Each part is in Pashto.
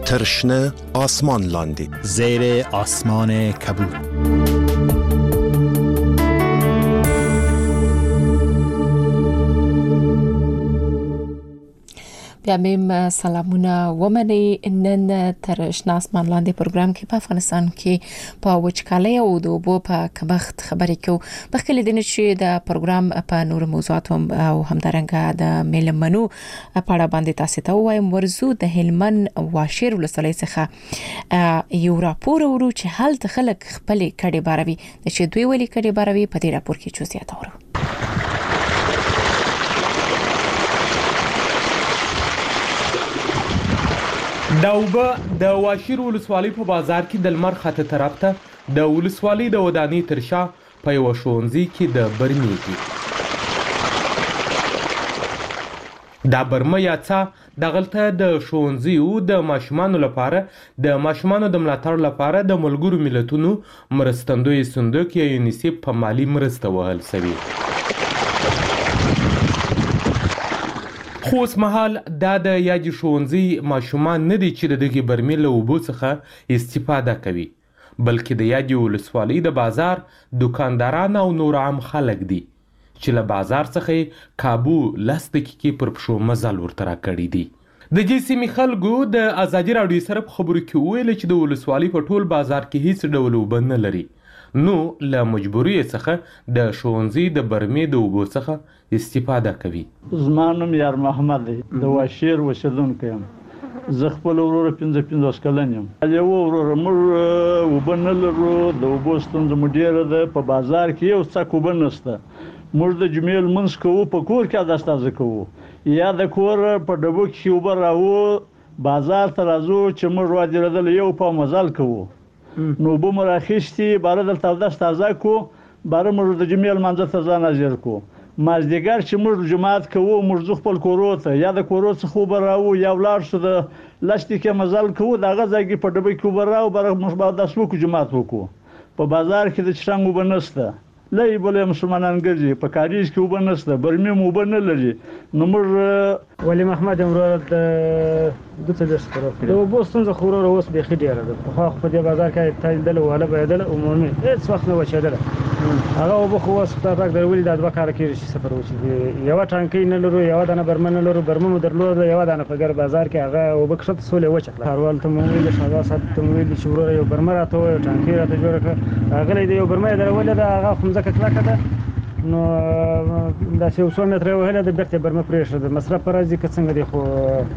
تر شنه آسمان لاندې زیر آسمان کبود. بیا میم سلامونه ومني نن تر شنه آسمان لاندې پروګرام کې په افغانستان کې په وچکالۍ او د اوبو په کمښت خبرې کوو. بخښلې دي چې د پروګرام په نور موضوعات او همدارنګه د میلمنو په اړه باندې تاسو ته وایم. ورزو د هلمند واشیر ولسوالۍ څخه یو راپور ورو چې هلته خلک خپل کډې باروي چې دوی ولې کډې باروي په دې راپور کې جزئیات اورو. دا اوبه د واشیر ولسوالۍ په بازار کې د لمر خاطه طرف ته د ولسوالۍ د ودانۍ تر شا په یو ښوونځي کې د برمې کې دا برمه یا څا دغلته د ښوونځیو د ماشومانو لپاره د ماشومانو د ملاتړ لپاره د ملګرو ملتونو مرستندوی صندوق یا یونیسف په مالی مرسته وهل شوی. خو اوس مهال دا د یادې ښوونځي ماشومان نه دي چې د دغې برمې له اوبو څخه استفاده کوي، بلکې د یادې ولسوالۍ د بازار دکانداران او نور عام خلک دي چې له بازار څخه کابو 10 دقیقې پر پښو مزل ورته راکړي دي. د دې سیمې خلکو د ازادي راډیو سره په خبرو کې وویل چې د ولسوالۍ په ټول بازار کې هیڅ ډول اوبه نه لري، نو له مجبورۍ څخه د ښوونځي د برمې د اوبو څخه استفاده کوي. زما نوم یار محمد دی، د واشیر اوسېدونکی یم. زه خپل وروره 55 کلن یم. یو وروره موږ اوبه نه لرو، د اوبو ستونزه مو ډېره ده. په بازار کې یو څک اوبه نشته. موږ د جمعې لمونځ کوو، په کور کې اودس کوو، یا د کور په ډبو کې اوبه راوو بازار ته راځو چې موږ وادرېدل یو په مزل کوو. نو اوبه مو راخیستې باره دلته اودس تازه کو، باره موږ د جمعې لمانځه ته ځان حاضر کو. مازدیګر چې موږ جماعت کوو موږ ځو خپل کورو ته، یا د کورو څخه اوبه راوو یا ولاړ شو د 10 دقیقې مزل کوو، د هغه ځای کې په ډبه کې اوبه راوو، باره موږ به اودس وکړو جماعت وکړو. په بازار کې د څښاک اوبه نشته، لږ بلې مسلمانان ګرځي، په کاریز کې اوبه نشته، برمې مو اوبه نه لري. نو موږ ولی محمد امرو د اوبو ستونزه خو وروره اوس بیخي ډېره ده. پخوا خو په دې بازار کې تایدله وهله بهېدله عمومي هېڅ وخت نه وچېدله. هغه اوبه خو اوس خدای پاک در ولي دا 2 کاله کېږي چې سفر وشي. یوه ټانکۍ نه لرو، یوه دانه برمه نه لرو. برمه مو درلوده یوه دانه په ګر بازار کې، هغه اوبه کښته سولې وچه کړه. ښاروال ته مو وویل، شهزاد صاحب ته مو ویل چې وروره یو برمه راته ووایه، ټانکۍ راته جوړه کړه. هغلی د یو برمه یې درولې ده، هغه خو مځکه کلکه ده، نو داسې یو 100 متره یې وهلې ده، بېرته یې برمه پرېښوده. مصرف په راځي که څنګه دی، خو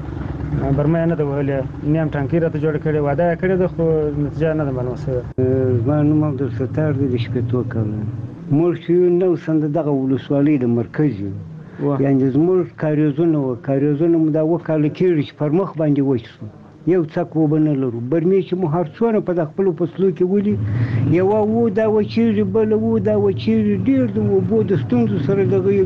برمه یې نه ده وهلې. نیم ټانکۍ راته جوړه کړې، واده یې کړې ده، خو نتیجه نه ده معلومه شوې. زما نوم عبدالستار دی، د 80 کاله. موږ چې نو سند دغه ولسوالۍ د مرکز یو، یعنې زموږ کاریزونه وو، کاریزونه مو دا 2 کاله کېږي چې پر مخ باندې وچ شو، یو څک اوبه نه لرو. برمې چې مو هر څونه په د خپلو فصلو کې ولي، یوه وو دا وچېږي، بله وو دا وچېږي. ډېر د اوبو د ستونزو سره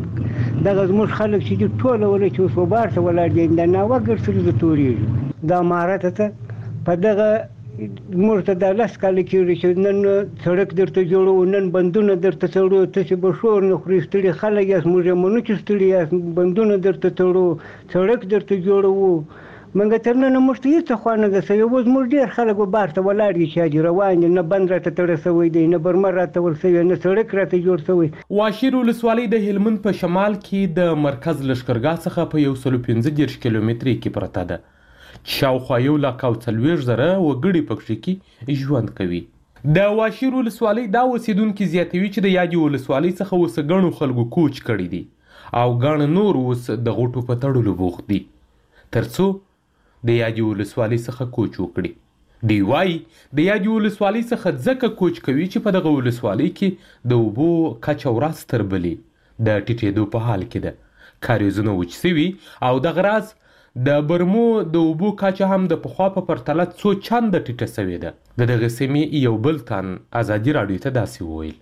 دغه زموږ خلک چې دي ټوله وله چې اوس وبار ته ولاړ دي، د ناوګر سره د تورېږي. دا مهارته ته په دغه موږ ته دا 10 کاله کېږي چې نن سړک درته جوړوو، نن بندونه درته تړو، تاسې به شور نه خورئ، ستړي خلک یاست، موږ یې منو چې ستړي یاست، بندونه درته تړو، سړک درته جوړوو. منګه تر ننه موږ ته هېڅ خوا نه ده شوې. اوس موږ ډېر خلک به بار ته ولاړ دي چې حاجي روان دي، نه بند راته تړه شوی دی، نه برمه راته ور شوې، نه سړک راته جوړ شوی. واشیر ولسوالۍ د هلمند په شمال کې د مرکز لښکرګاه څخه په 115 کیلومترۍ کې پرته ده، چې شاوخوا 140,000 وګړي پکې کې ژوند کوي. د واشیر ولسوالۍ دا اوسیدونکي زیاتوي چې د یادې ولسوالۍ څخه اوس ګڼو خلکو کوچ کړي دي او ګڼ نور اوس د غوټو په تړلو بوخت دي ترڅو د یادې ولسوالۍ څخه کوچ وکړي. دی وایي د یادې ولسوالۍ څخه ځکه کوچ کوي چې په دغه ولسوالۍ کې د اوبو کچه ورځ تر بلې د ټیټېدو په حال کې ده. کاریزونه وچ شوي او دغه راز د برمو د اوبو کچه هم د پخوا په پرتله څو چنده ټیټه شوې ده. د دغه سیمې یو بل تن ازادي راډیو ته داسې وویل.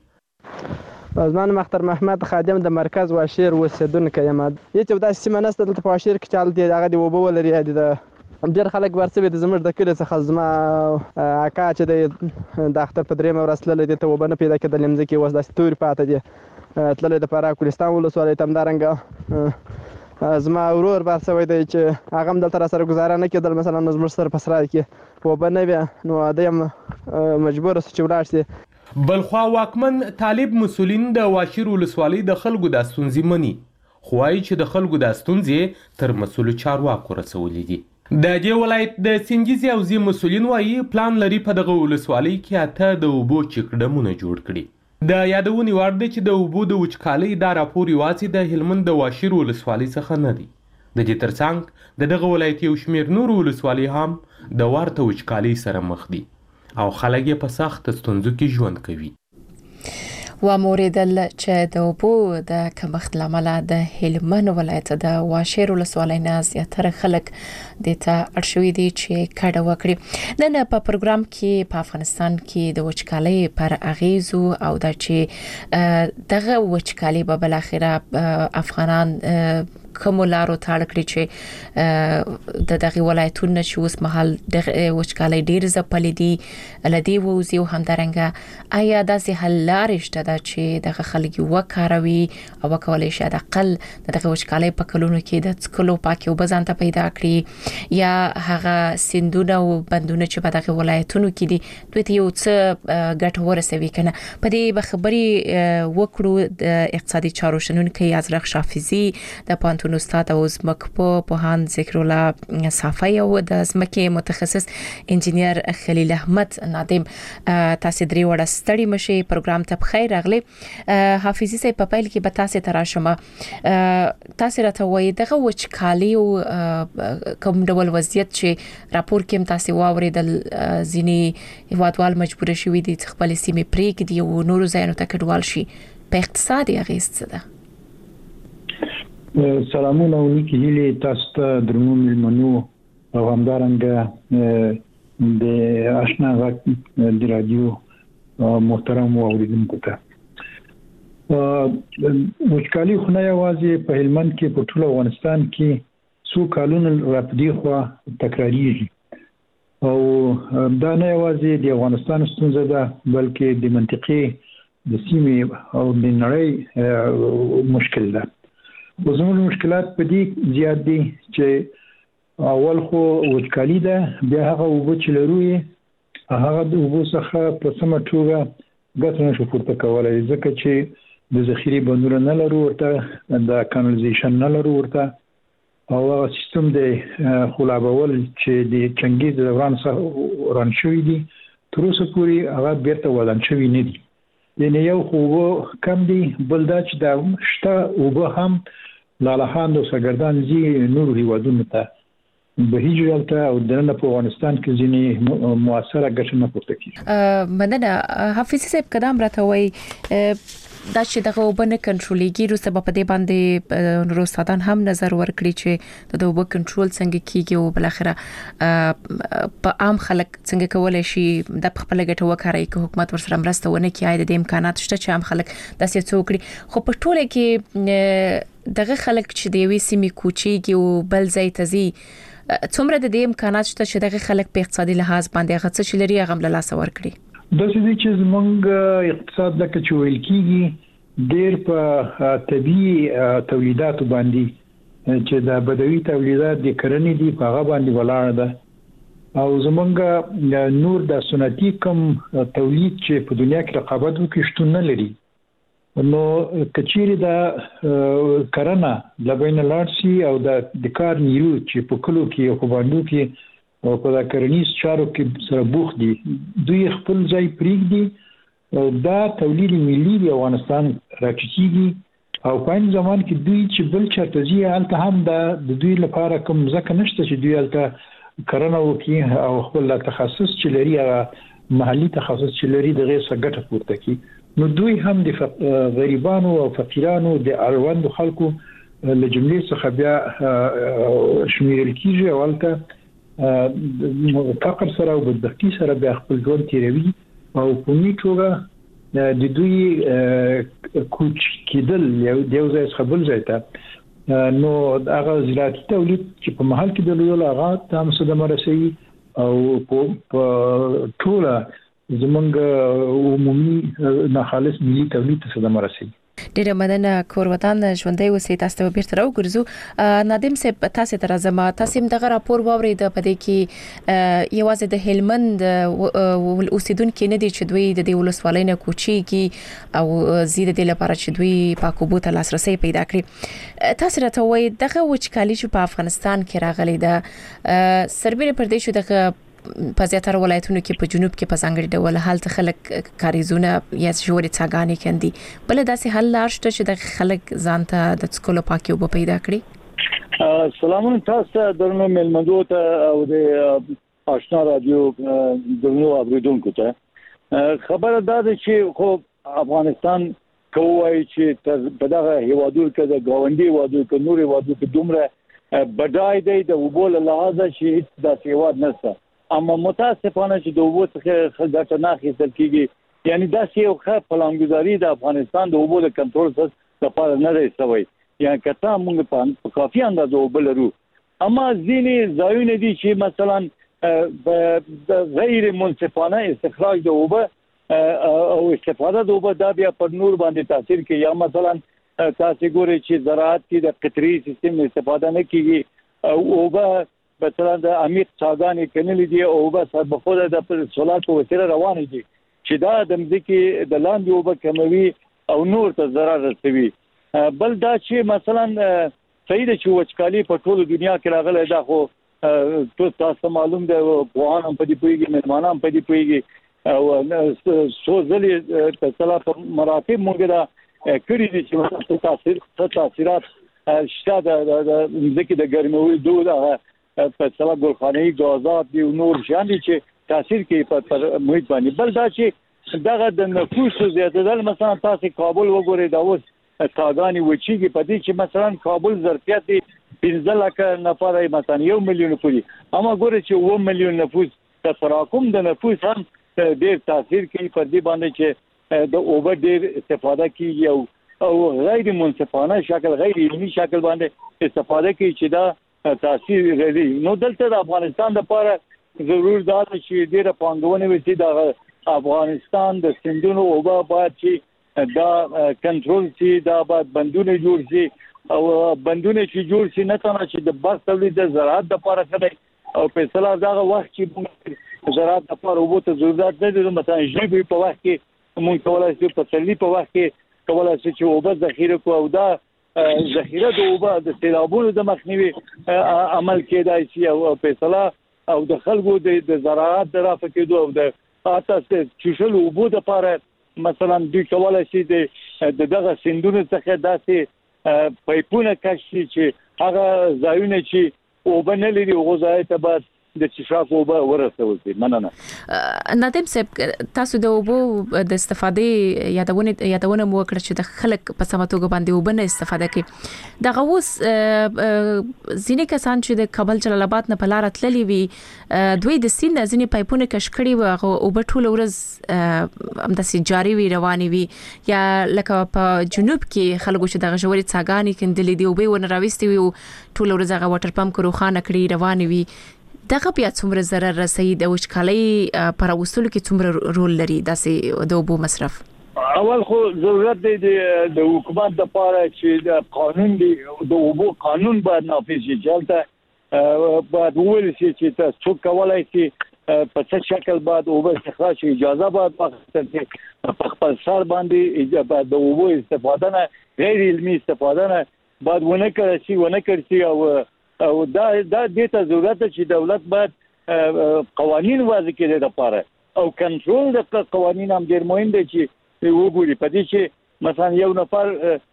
زما نوم اختر محمد خادم د مرکز واشیر اوسېدونکی یم. هېڅ یو داسې سیمه نشته دلته په واشیر کې چې هغه د اوبه ولري. ډېر خلک ورسوي دي زموږ د کلي څخه. زما اکا چې دی د اختر په 3مه ورځ تللی دی، ته اوبه نه پیدا کېدلې مځکې اوس داسې تورې پاته دي. تللی د فراه کوهستان ولسوالۍ ته، همدارنګه زما ورور بار شوی دی چې هغه هم دلته راسره ګزاره نه کېدل، مثلا زموږ سره په سرای کې اوبه نه وي، نو دی هم مجبوره شو چې ولاړ شي. بلخوا واکمن طالب مسولین د واشیر ولسوالۍ د خلکو د ستونزې مني، خو وایي چې د خلکو د ستونزې تر مسؤلو چارواکو رسولې دي. د دې ولایت د سنجیزي حوزې مسولین وایي پلان لري په دغه ولسوالۍ کې 8 د اوبو چکډمونه جوړ کړي. د یادونې وړ دی چې د اوبو د وچکالۍ دا راپور یوازې د هلمند د واشیر ولسوالۍ څخه نه دی. د دې ترڅنګ د دغه ولایت یو شمېر نورو ولسوالۍ هم د ورته وچکالۍ سره مخ دي او خلک یې په سخت ستونزو کې ژوند کوي. وموریدل چې د اوبو د کمښت لامل د هلمند ولایت د واشیر ولسوالۍ نه زیاتره خلک د ته اړ شوي دي چې کډه وکړي. نن په پروګرام کې په افغانستان کې د وچکالۍ پر اغیزو او د چې دغه وچکالۍ به بل اخره افغانان کوم لارو تاړ کړی چې د دغه ولایتونو چې اوس مهال د وچکالۍ ډیر ځپلې دي لدی ووزي او همدارنګه آیا داسې حل لارې شته چې دغه خلک وکاروي او وکولای شي د اقل دغه وچکالۍ په کلونو کې د څکلو پاکي او بزانته پیدا کړي یا هغه سیندونه او بندونه چې په دغه ولایتونو کې دي دوی ته یو څه ګټه ورسوي کنه. په دې بخبري وکړو د اقتصادي چارو شنونکي ازرق شافعي د پانتون استاد او زمکپو پوهان ذکر الله صافی او د زمکه متخصص انجینیر خلیل احمد نادم. تاسو درې وړه ستړي مشي پروګرام ته بخیر راغلي. حافظي صاحب په پیل کې به تاسو تراشمه تاسو راته وایي دغه وچکالي او کوم ډول وضعیت چې راپور کې تاسو واوریدل ځینی هوادوال مجبور شوي دي چې خپل سیمې پریږدي او نورو ځایونو ته کډوال شي. په اقتصادي اغیز څه ده؟ سلامونه او نیکی هیلې تاسو ته درنو مېلمنو او همدارنګه د آشنا غږ د رادیو محترم اوریدونکو ته. وچکالي خو نه یوازې په هلمند کې په ټول افغانستان کې څو کالونه راپدې خوا تکراریږي او دا نه یوازې د افغانستان ستونزه ده بلکې د منطقې د سیمې او د نړۍ مشکل ده. زموږ مشکلات په دې زیات دي چې اول خو وچکالي ده، بیا هغه اوبه چې لرو هغه د اوبو څخه په سمه توګه ګټه نشو پورته کولی ځکه چې د ذخیرې بندونه نه لرو ورته، د کانالیزیشن نه لرو ورته او هغه سیستم د خلابول چې د چنګیز د دوران څخه وران شوي دي تر اوسه پورې هغه بیرته ودان شوي نه دي. یعنی یو خو کم دي، بل دا چې د شته اوبه هم لالهاند او سرګردان زی نور هیوادونو ته بهیږي دلته او دنه په افغانستان کې ځینې موثره ګټه نه پورته کیږي. مننه. حافظ صاحب کدام راته وایي دا چې دغه اوبه نه کنټرولېږي وروسته به په دې باندې نور استادان هم نظر ورکړي چې د اوبه کنټرول څنګه کیږي او بل اخره په عام خلک څنګه کولای شي د خپل ګټه وکړي چې حکومت ورسره مرسته ونه کوي. د امکانات شته چې عام خلک داسې څه وکړي، خو په ټوله کې دغه خلک چې د یوې سیمې کوچیږي او بل ځای ته ځي څومره د دې امکانات شته چې دغه خلک په اقتصادي لحاظ باندې هغه څه چې لري هغه هم له لاسه ورکړي. دا چې زمونږ اقتصاد لکه چې ویل کېږي ډېر په طبیعي تولیداتو باندې چې د بدوي تولیدات د کرنې دي په هغه باندې ولاړ ده او زمونږ نور د سنتي کم تولید چې په دنیا کې رقابت وکړي شتون نه لري. نو کچېری د کرنه د بین لارسي او د کار نیرو چې په کلو کې او په باندې کې او په کرنیز چارو کې سره بوخ دي دوی خپل ځای پریږدي دا تولید ملي د افغانستان راټیټيږي او په ځمان کې دوی چې بل چاته ځي هلته هم د دوی لپاره کوم ځکه نشته چې دوی هلته کرنه وکړي او خپل تخصص چې لري هغه محلي تخصص چې لري دغه څخه ګټه پورته کوي. نو دوی هم د غریبانو او فقیرانو د اړوندو خلکو له جملې څخه بیا شمیرل کیږي او هلته فقر سره او بدبختي سره بیا خپل ژوند تیروي او په دې توګه د دوی کوچ کېدل یو ځای څخه بل ځای ته نو هغه زراعتي تولید چې په محل کې د لویو هغه ته هم صدمه رسوي او په ټوله زمونږ عمومي ناخالص ملي تولید ته صدمه رسوي. ډیره مننه کور وطن ژوندۍ اوسئ. تاسو ته بیرته راوګرځو. نادم صاحب تاسو ته راځم. تاسو هم دغه راپور واورید په دې کې یوازې د هلمند اوسیدونکو نه دي چې دوی د دې ولسوالۍ نه کوچیږي او زیاده د لپاره چې دوی پاکوبو ته لاسرسي پیدا کړي. تاسو راته وایي دغه وچکالي چې په افغانستان کې راغلي ده سربېره پر دې چې دغه په زیاتره ولایتونو کې په جنوب کې په ځانګړي ډول حالت خلک کاریزونه یا ژورې څاګانې کندي بل داسې حل لار شته چې د خلک ځان ته د څکلو پاکي اوبه پیدا کړي. سلامونه تاسو درنو ملمنو ته او د آشنا رادیو درنو اوریدونکو ته خبره ده چې خو افغانستان کوی چې په دغه هیوادونو کې د گاونډي هیوادونو کې نور هیوادونو کې دومره بډای دی د اوبو له لحاظه چې هیڅ داسې هیواد نشته. اما متاسفانه چې د اوبو څخه ګټه نه اخیستل کیږي یعنی داسې یو ښه پلانګذاري د افغانستان د اوبو د کنټرول لپاره نه دی شوی. یعنی کته موږ په کافي اندازه اوبه لرو اما ځینې ځایونه دي چې مثلا غیر منصفانه استخراج د اوبه او استفاده د اوبه دا بیا پر نور باندې تاثیر کوي. یا مثلا تاسو ګورئ چې زراعت کې د قطري سیستم استفاده نه کیږي او اوبه مثلا د عمیق څاګانې کنلې دي او بس په خود د سولار په وسیله روان دي چې دا د مځکې د لاندې اوبه کموي او نور ته ضرر رسوي. بل دا چې مثلا صحیح ده چې وچکالي په ټول دنیا کې راغله دا خو تاسو معلوم ده قوان هم په دې پويږي مهمانان په دې پويږي او سوزلي تاسو په مراتب موږ دا کړی دي چې تاثیرات شته د مځکې د ګرموي دوه په سبب ګلخانه‌ای غازات دی نور شان دي چې تاثیر کوي په محیط باندې. بل دا چې دغه د نفوس زیاتېدل مثلا تاسو کابل وګورئ دا اوس څاګانی وچیږي په دې چې مثلا کابل ظرفیت 15 لک نفر مثلا 1 میلیون پوری اما ګورئ چې 1 میلیون نفوس تراکم د نفوس هم ډېر تاثیر کوي په دې باندې چې د اوبه ډېر استفاده کیږي او غیر منصفانه شکل غیر علمي شکل باندې استفاده کوي چې دا تاثیر لري. نو دلته د افغانستان لپاره ضرور دا چې ډیره پانګونه وشي د افغانستان د سندونو اوبه باید چې دا کنټرول شي دا باید بندونه جوړ شي او بندونه چې جوړ شي نه تنه چې د بس تولید د زراعت لپاره کوي او په اصطلاح دا وخت چې زراعت لپاره اوبه ته ضرورت نه دي مثلا ژبې په وخت کې مونږ کولای شو په تللی په وخت کې کولای شو چې اوبه ذخیره کو او دا ذخیره د اوبه د سیلابونو د مخنیوي عمل کېدای شي او په اصطلاح او د خلکو د زراعت د رافع کېدو او د اساسي چشل اوبو د لپاره مثلا دوی کولای شي د دغه سندونو څخه داسې پایپونه کشي چې هغه ځایونه چې اوبه نه لري هغه ځای ته به د چشاک اوبه ورسول شي. مننه. نادم صاحب تاسو د اوبو د استفادې یادونه مو وکړه چې د خلک په سمه توګه باندې اوبه نه استفاده کوي. دغه اوس ځینې کسان چې د کابل جلال آباد نه په لار تللي وي دوی د سیند ځینې پایپونه کش کړي وي هغه اوبه ټول ورځ همداسې جاري وي روانې وي یا لکه په جنوب کې خلکو چې دغه ژورې څاګانې کندلې دي اوبه ونه راوستي وي ټول ورځ هغه واټر پمپ روښانه کړي روانې وي دغه بیا څومره ضرر رسوي د وچکالۍ پر وصول کې څومره رول لري داسې د اوبو مصرف؟ اول خو ضرورت دی د حکومت لپاره چې د قانون دی د اوبو قانون باید نافذ شي چې باید وویل شي چې تاسو کولای شئ په څه شکل باید اوبه استخراج اجازه باید واخیستل شي په خپل سر باندې د اوبو استفاده نه غیر علمي استفاده نه باید ونه کړی شي او دا د ته ضرورت چې دولت باید قوانين وضع کړي لپاره او کنټرول د قوانين هم ډیر مهم دي چې وګوري په دې چې مثلا یو نفر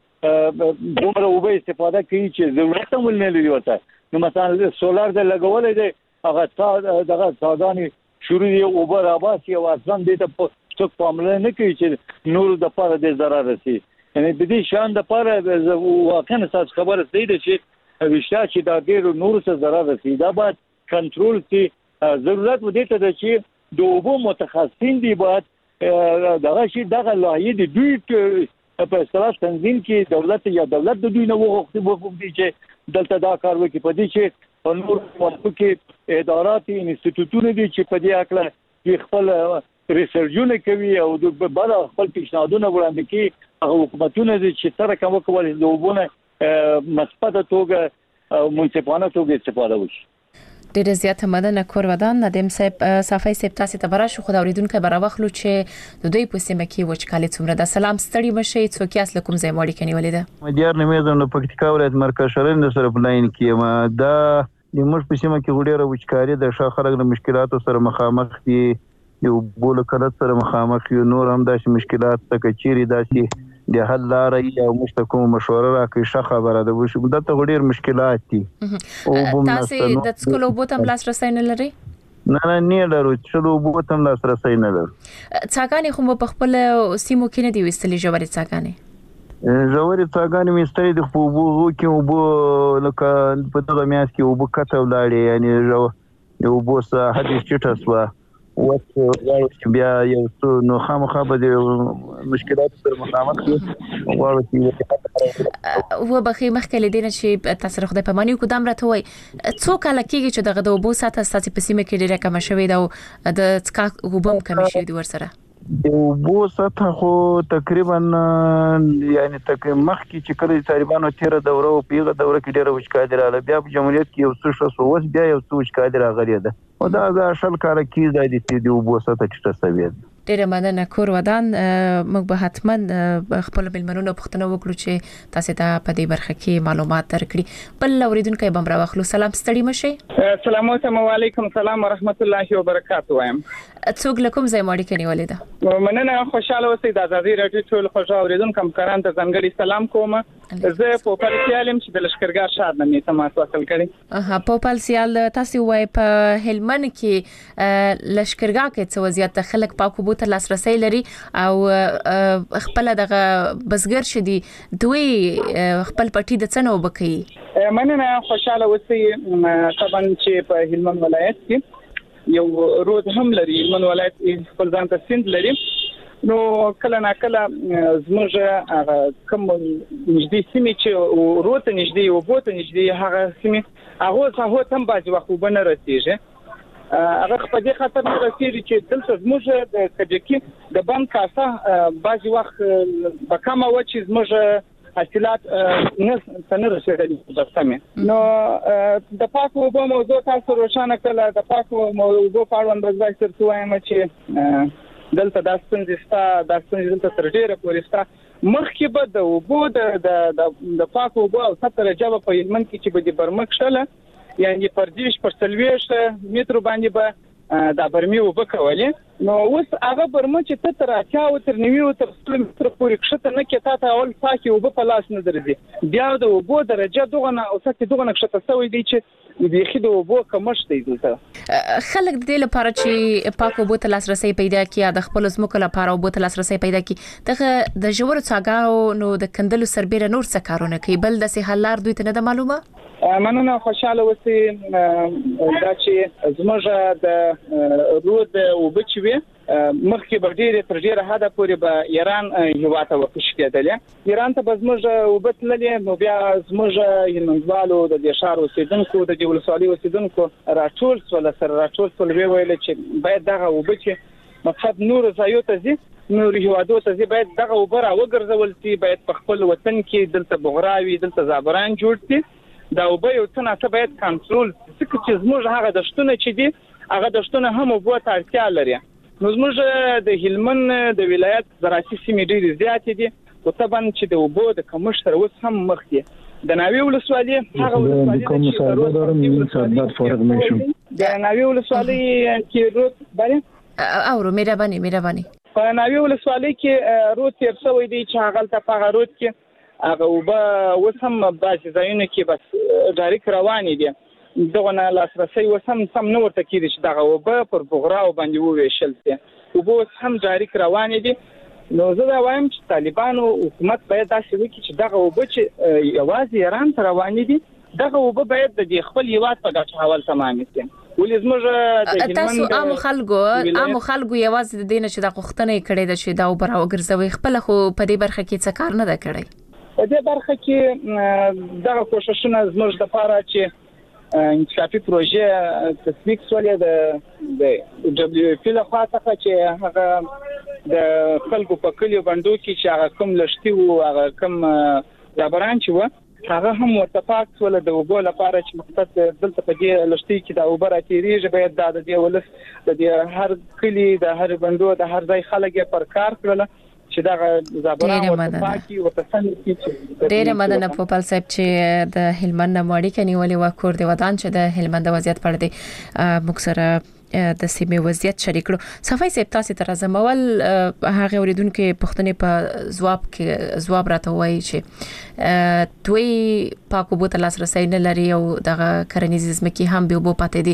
دومره اوبه استفاده کوي چې ضرورت هم نه لري ورته نو مثلا سولار د لګولې دي هغه دغه څاګانې شروع یو اوبه راباسي او اصلا دې ته څوک پاملرنه نه کوي چې نور د لپاره د ضرر رسي. یعنی د دې شان د لپاره واقعا تاسو خبره صحیح ده چې وشته چې دا ډېر نور څه ضرر رسي دا باید کنټرول شي. ضرورت ودې ته چې د اوبو متخصصین دی باید دغه شي دغه لایې دی دوی په اصطلاح تنظیم کې دولت د دوی نه وغوښتي چې دلته دا کار وکړي په دې چې نور ملکو کې ادارات انسټیټیوټونه دي چې په دې اړه خپل ریسرچونه کوي او د بل خپل پیشنهادونه وړاندې کوي حکومتونه چې تر کوم کول د وبونه مثبت توګه منصفانه توګه استفاده وشي. ډېر زیات مدنه کور ودان ندیم صاحب صافي صاحب تاسو ته برا شو خو دا اوریدونکو برا وخلو چې د دوی په سیمه کې وچکالي څومره ده. سلام ستړي مشه څوک یاس لکم زې ماړي کني ولیده مدیار نمېزم د پکتیکا ولایت مرکز شرن سره په لاین کې ما دا د موږ په سیمه کې ډېره وچکالي د شاخ خلک د مشکلاتو سره مخامخ دي یو بول کلت سره مخامخ یو نور هم داسې مشکلات ته چیرې داسې د حل لارې او مستقیم مشوره راکړي ښه خبره ده وشي دا ته ډېر مشکلات دي. تاسو د سکولو بوتم لاس رسای نه لري؟ نه لرو چې بوتم لاس رسای نه لرو. څاګانې خو په خپل سیمو کې نه دی وستلې جوړې څاګانې څاګانې مستری د خوبو کې وبو لکه په دغه میاس کې وبو کته ولاړې یعنی یو بوس حدیث چټه سوا وڅ بیا یو څو نو خامخا به مشکلات سره مخامخ دي و بخي مخکې لیدنه چې تاسو خدای په معنی کو دام راته وای څو کال کېږي چې دغه د وبو ساته ستاسو په سیمه کې ډیره کم شوې ده د څکا وبم کم شوې دي ورسره وبو ساته خو تقریبا یعنی مخکې چې کله طالبانو تیر دوره او پیغه دوره کې ډیره وشکا دراله بیا په جمهوریت کې یو څه شو وس بیا یو څه وشکا دراغلی ده او دا اصل کار کې د دې وبو ساته چې تسوي ډیره مننه کور ودان موږ به حتما خپل بلمنونو پښتنو وکړو چې تاسو ته په دې برخه کې معلومات درکړي. بل اوریدونکو به مرا واخلو. سلام ستړي مشه. السلام علیکم سلام ورحمت الله وبرکاته. وایم څوک لکم زې ماړي کني ولیدا مننه خوشاله اوسئ د ازادي رادیو ټول خوشاله اوریدونکو کمکاران ته ځانګړي سلام کوم. زه په پالسیالم چې د لشکرګاه شاد نه تماس وصل کړي. په پالسیال تاسو وای په هلمند کې لشکرګاه کې څه وضعیت خلک پاکو ته لاسرسي لري او خپل دغه بزګر شدي دوی خپل پټي د څنو وبکي. مننه خوشاله اوسئ. طبعا چې په هلمند ولایت کې یو رود هم لري. هلمند ولایت خپل ځان ته سیند لري نو کله نا کله زموږ کوم نږدې سیمې چې رود ته نږدې او بوت نږدې هغه سیمې هغه هم باندې وخت وبنه رسیږي. هغه په دې خاطر رسیږي چې دلته زموږ د کډکی د بند کاسه بعضي وخت په کومه و چې زموږ حاصلات نه رسیدلي بسمه نو د پاکو وبو موضوع تاسو روښانه کړل. د پاکو موضوع په اړه باندې څه وایم چې دلته د ستنځ دلته تر ډیره پورې ستا مخکې به د وبو د پاکو وبو او 70 جواب په هلمند کې چې به د برمک شله یعنی پردیش پر سلويش متر باندې به د برمي وبکولې نو اوس هغه برمه چې تر اتیا او تر 90 تر 100 متر پورې کښته نه کې تا ته اول پاکي وب په لاس نه درځي بیا د وبو درجه دغه نه او سکه دغه نه کښته سوی دی چې د یخي د وبو کمشت دی دلته خلک د دې لپاره چې پاکو وبو ته لاسرسي پیدا کړي د خپل زمکو لپاره وبو ته لاسرسي پیدا کړي دغه د جوړ څاګاو نو د کندلو سربېره نور څه کارونه کوي بل د سهالار دوی ته نه معلومه. مننه خوشاله اوسئ. دا چې زموږ د رود وبچوي مخکې به ډېر حدا پورې به ایران هیواته وقش کېدلې ایران ته به زموږ وبتللې نو بیا زموږ هلمندوالو د دې ښار اوسیدونکو د دې ولسوالۍ اوسیدونکو راټول سول ویل چې باید دغه وبچي مقصد نور ځایو ته ځي نور هیوادو ته ځي باید دغه وبره وګرځول شي باید په خپل وطن کې دلته بغراوي دلته زعفران جوړ شي دا وبه یو څه نه باید کنټرول څه چې زموږ هغه دشتونه چې دي هغه دشتونه هم وبو ته اړتیا لري نو زموږ د هلمند د ولایت زراعتي سیمې ډېرې زیاتې دي او طبعا چې د وبو د کمښت سره اوس هم مخ دي د ناوی ولسوالۍ هغه ولسوالۍ د ناوی ولسوالۍ کې رود باندې او مهرباني په ناوی ولسوالۍ کې رود تیر شوی دی چې هغه ته په رود کې هغه وبا وسم بعض ځایونه کې بس ډایرک روانې دي دغه نه لاسرسي وسم سم نو ورته کېږي چې دغه وبا پر بغراو باندې وویشل دي وبا هم ډایرک روانې دي نو زه دا وایم چې طالبانو حکومت باید داسې وکړي چې دغه وبا چې یوازې ایران ته روانې دي دغه وبا باید د خپل هیواد په ګټه حواله تمام شي ولې زموږ د تاسو عام خلکو یوازې د دینه چې د غوښتنې کړي د چې دا وبره وګرځوي خپل خو په دې برخه کې څه کار نه ده کړی په دې برخه کې دغه کوششونه زموږ د لپاره چې انکشافي پروژې تطبیق سولې د WFP له خوا څخه چې هغه د خلکو په کلیو باندې چې هغه کوم لشتي او هغه کوم زبران چې و هغه هم متفاق ول د وګړو لپاره چې مقصد دلته په دې لشتي کې د اوبر اتیریږي باید د دې ولس د هر کلی د هر بندو د هر ځای خلک پر کار کړل چې دا زبران او پاکي او تسنې کې ډېر مدنه په پال صاحب چې د هلمند ماړی کني ولې وکور دی ودان چې د هلمند وضعیت پر دی مکسره د سیمه وضعیت شریک کړو صفای صاحب تاسو تر زمول هغه اوریدونکو پښتنې په جواب راته وایي چې دوی پاکو بوت لاس رسای نه لري او دغه کرنیزم کې هم به وبو پاتې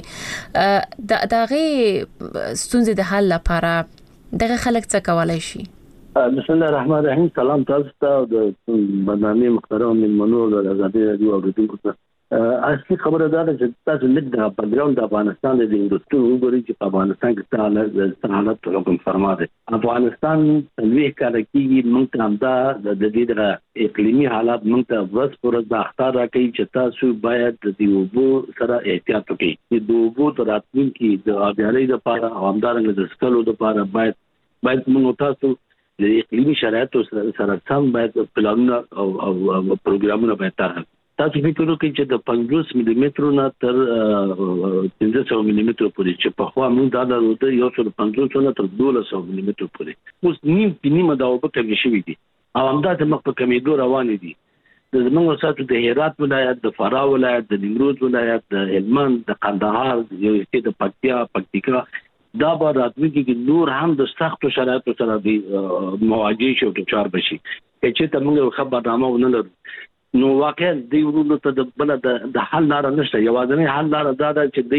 دي دغه ستونزې د حل لپاره دغه خلک څه کولای شي بسم الله الرحمن الرحیم سلام تاسو ته د برنامه محترم من منور د ازادي رادیو اوریدونکو ته اصلي خبره ده چې تاسو لږ د بیکګراوند د افغانستان د انډستری وګورئ چې په افغانستان کې حالت حکم فرما ده افغانستان لوی کار کوي موږ هم دا د دې د اقلیمي حالات موږ ته ورځ پر ورځ د اختار راکړي چې تاسو باید د دې سره احتیاط وکړئ د اوبو راتلونکي د آبیارۍ لپاره او همدارنګه د سکلو لپاره باید موږ تاسو د اقلیمي شرایطو سره سم باید پلانونه او پروګرامونه باید طرح تاسو فکر وکړئ چې د 50 ملي مترو نه تر 1500 ملي مترو پورې چې په خوا موږ دا د یو څو 500 نه تر 1200 ملي مترو پورې اوس نیمه دا په کمی شوی دي او همداسې مخ په کمیدو روان دي د زموږ ساتو د هرات ولایت د فراه ولایت د نیمروز ولایت د هلمند د قندهار یو کې د پکتیکا دا به راتلونکي کې نور هم د سختو شرایطو سره دی مواجه شي او دوچار بشي چې ته موږ خبرنامه ونه لرو نو واقعا دی ورونو ته د بل د حل لار نشته یوازینی حل لار دا ده چې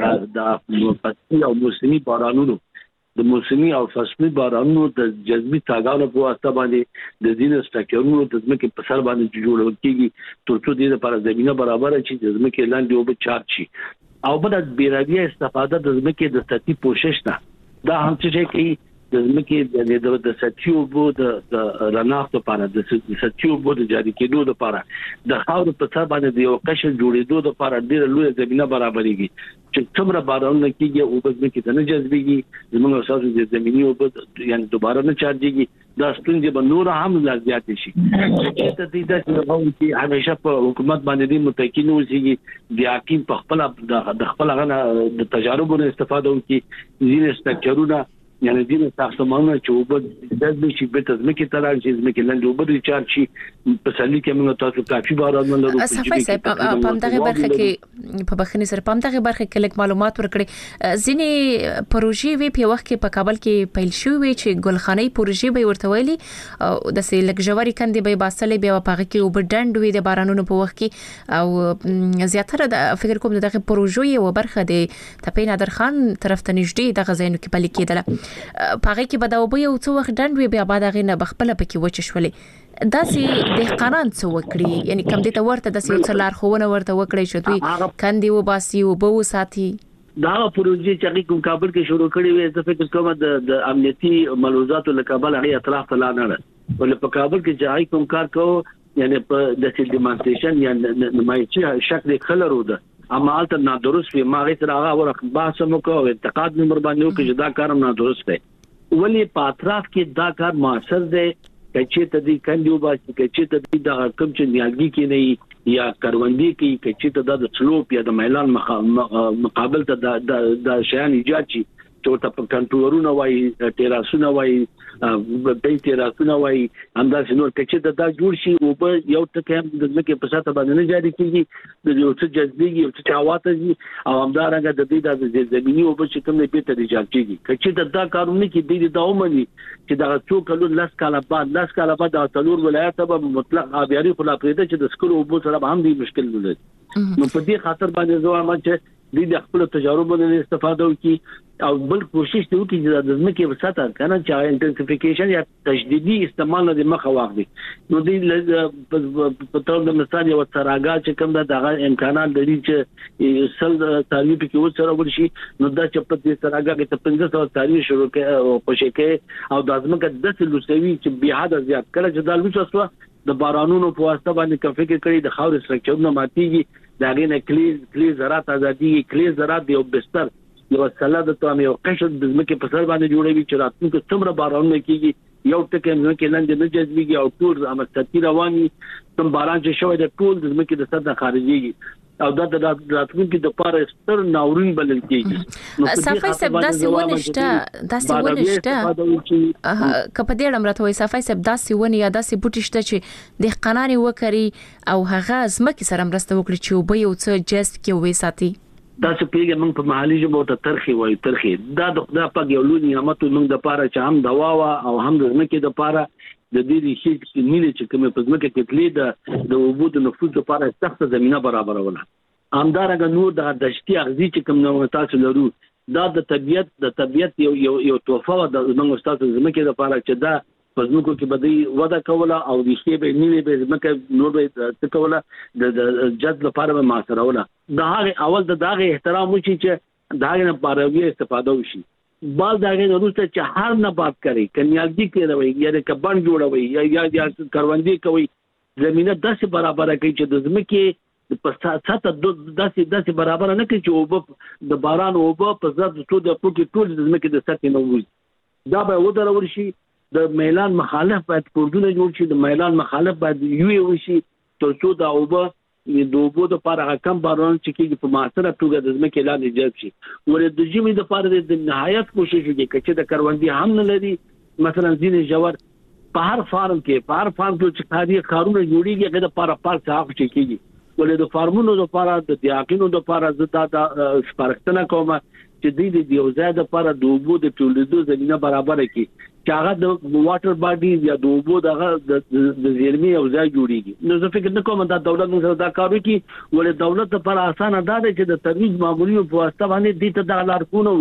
د فصلي او موسمي بارانونو د موسمي او فصلي بارانونو د جذبي تاګانو په واسطه باندې د دین سټراکچرونو د ځمکې په سر باندې جوړول کیږي ترڅو د لپاره زمينه برابر شي د ځمکې لاندې او به چارج شي او بل د بیرابیه استفاده د ځمکې د سطحي پوشش نه دا هم چې کوي د ځمکې د سطحي اوبو د رناخت لپاره د سطحي اوبو د جاري کېدو لپاره د خاور په سر باندې د یو قشر جوړېدو لپاره ډېر لوی زمينه برابرېږي چې څومره باران کېږي او په ځمکې ته نه جذبېږي زموږ اساسي د زميني اوبو یعنی دوباره نه چارجېږي دا ستونزې به نور هم لا زیات شي چې ته دې چې همیشه په حکومت باندې متکین اوسېږي د حکیم په خپل د خپل غنه د تجاربو استفاده وکړي ځینې سټراکچرونه یعنی دینه ساختمانونه چې وبد د شي به تزمکه تران چې زمکه لاندې وبد ریچارج شي په سالي کې موږ تاسو کافي باران نه لرو صفای صاحب په دغه برخه کې په بخښنې سره په دغه برخه کې لیک معلومات ورکړي ځینې پروژې وی په وخت کې په کابل کې پیل شوې وي چې ګلخانې پروژې به ورته ویلي د سیلک جواري کندې به باسلې به په کې وبډند وي د بارانونو په وخت کې او زیاتره د فکر کوم دغه پروژې یو برخه د تپین نادر خان طرف ته نږدې دغه ځایونو کې پلي کېدله پاره کې به دا وبې یو څو وخت ډند وي بیا بعد هغه نه بخپله پکې وچ شولې داسې دهقانان څه وکړي یعنی کم دې ته ورته داسې یو څه لارښوونه ورته وکړي چې دوی کندې وباسي وبو ساتي دا پروژې چې کوم کابل کې شروع کړي وي زه فکر کوم د امنیتي ملحوظاتو له کابل هغه اطراف ته لاندې ول په کابل کې چې کوم کار کوو یعنی په د ډیمانستریشن یا نمایشي شکل خلرو ده اما البته نادرست وي ما غیر هغه ورخ بحث مو کوو اعتقاد مې باندې وکړي چې دا کارم نادرست دی ولی په اطراف کې دا کار موثر دی چې ته دې کندیو باسي چې ته دې د کوم چې نیالګي کې نه یا کروندې کې چې ته د سلوپ یا د میلان مقابل ته د شیان ایجاد شي چې ته کنټرولونه وای ټیراسونه وای د ټیراسونه وای انداز نور چې دا جوړ شي او په یو ټکه د ځمکې په ساته باندې نه جاري کیږي د یو څه جذبېږي او څه حواته او همدارنګه د دې د زمینی او په شکل نه پیته دي جاري کیږي چې دا کارونه کې د داومني چې دا څو کلو لاس کاله بعد د تلور ولایت به مطلق آبیاري خلا پرېده چې د سکرو او سره هم دي مشکل نه لري نو په دې خاطر باندې زه وایم چې د خپل تجربو نه استفاده وکړي او بل کوشش ته وکړي چې د ځمکې وساته کنه چې انټنسیفیکیشن یا تجدیدي استعمال د مخه واخلي نو د په تور د مثال یو تراګه چې کوم د امکانات لري چې سل تعلیب کې وسره ورشي نو دا چې په دې تراګه کې ته 1500 تعلیب شروع کې او پښې او د ځمکې د لوسوي چې بیا د زیات کړه چې د لوسو د بارانونو په واسطه باندې کفکر کړي د خاور سټراکچرونه ماتيږي دا غینه کلیز زراعت ازادي کلیز زراعت یو بستر یو سلاد ته یو قشر د زمکه په سر باندې جوړوي چې راتلونکي څومره بارانونه کیږي یو ټکی زمکه لاندې نه جذبيږي او ټول امستتی رواني کوم باران چې شوی د ټول د زمکه د سر نه خارجيږي او دا د راتلونکي د پاره ستر ناورین بلل کیږي صفای سب داسې ونشته کپه دې لمرته وي صفای سب داسې ونی یا داسې بوټی شته چې د قناني وکړي او هغه زمکه سره مرسته وکړي چې وب یو څه جست کې وې ساتي دا څه پیګه موږ په محلي ژبه ته ترخی وایو ترخی دا د خدای پاک یو لوی نعمت موږ د پاره چې هم دوا وا او هم د زمکه د پاره د دې شي نیله چې کومه په زمکه کې تلې د وجود نفوذ لپاره سخت زمينه برابرونه همدارنګه نور د دشتي اغزي چې کوم نو تاسو لرو دا د طبيعت یو توفه د موږ تاسو زمکه د پاره چې دا پزنوکو کې بدی ودا کوله او د شی به نیوی به زمکه نور به تکوله د جذب لپاره ما سره ولا دا اول د داغه احترام وشي چې داغه نه پاروي استفاده وشي بال داغه نورسته چې هر نه بات کوي کنيالدي کوي یا کبان جوړوي یا کروندې کوي زمينه داسې برابر کوي چې د زمکه په ساته داسې برابر نه کوي چې او د باران او په زړه د ټول د ټول د زمکه د ساتي نه وي دا به ودرول شي د میلان مخالف باید پردونه جوړ شي د میلان مخالف باید یو شي ترڅو دا اوبه د اوبو د لپاره کم باران چې کېږي په معاصره توګه د ځمکې لاندې جذب شي ولې د ژمي د لپاره د نهایت کوشش وکړي چې د کروندې هم نه لري مثلا ځینې جوار په هر فارم کې چې کارونه جوړیږي هغه د لپاره پارک صاحب چې کېږي ولې د فارمونو د لپاره د دیاقینو د لپاره د سپارښتنه کومه چې د یو ځای د لپاره د اوبو د تولیدو زمينه برابر کړي چې هغه د واټر باډي یا د اوبو دغه د زیرمي او ځای جوړیږي نو زه فکر نه کوم دا دولت موږ دا کار وکړي ولې دولت لپاره اسانه ده چې د ترویج مامورینو په واسطه باندې د ته د لارښوونه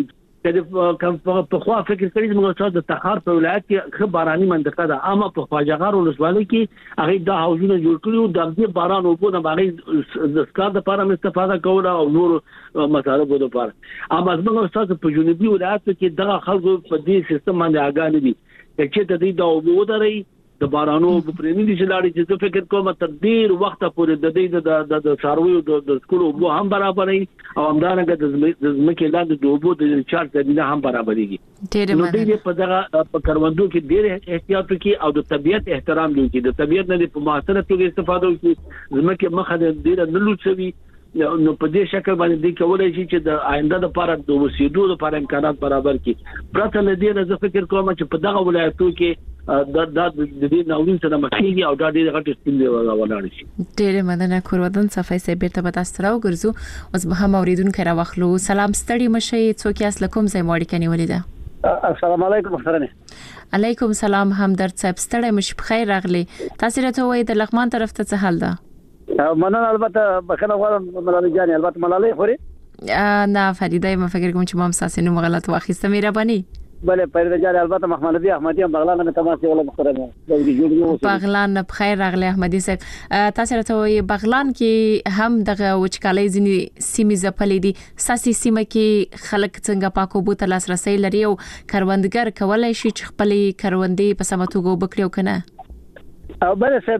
چې په خوا فکر کړی موږ څه د تخار په ولایت کې خبرانی منطقه ده اما په خواجهغار ولسوالۍ کې هغه د حوضونو جوړ کړو د دې باران او په باغې د سکار د لپاره استفاده کوله او نور مطالبه لپاره اما موږ تاسو په جنوبي ولایت کې دغه خلکو په دې سیستم باندې اګان دي چې د دې د اوبو درې د بارانو په پرېمې دي چې لاړې چې فکر کوم تر ډیر وخت پورې د دې د سارویو د سکولو وو هم برابرې او همدارنګه د زمکه لاندې د اوبو د چارج د هم برابرېږي نو دې په دغه په کروندو کې ډیر احتیاط وکړي او د طبيعت احترام وکړي د طبيعت نه په معاصره توګه استفاده وکړي زمکه مخه د ډیر نه لوڅوي نو په دې شکل باندې د کولای شي چې د آینده لپاره د وسیدو لپاره امکانات برابر کړي پرته لدې نه فکر کوم چې په دغه ولایتو کې د دې ناورین سره مخکېږي او دا ډېر غټ ستونزې ولاړ شي ډېر مننه کوردن صفای سه بیرته به تاسو راوګرځو اوس به هم اوریدونکو راوخلو سلام ستړي مشي څوک یاس لکم زې موړی کني ولیدا السلام علیکم محترمه علیکم سلام همدرد صاحب ستړي مش بخیر راغلی تاسو راته وای د لغمان طرف ته څه حال ده مننه البته بخنه غواړم ملالۍ جان البته ملالۍ خوري نه فریده ما فکر کوم چې ما مساسینو غلط واخیسته مهرباني بله فریده جان البته محمد نبی احمدی هم بغلان نه تماسي ولا محترمه بغلان بخیر راغلی احمدی صاحب تاسو راته وای بغلان کې هم دغه وچکالۍ ځنی سیمې زپلې دي ساسي سیمه کې خلک څنګه پاکو بوته لاسرسي لري او کروندګر کولای شي چې خپل کروندې په سمتوګو بکړي او کنه او بل صاحب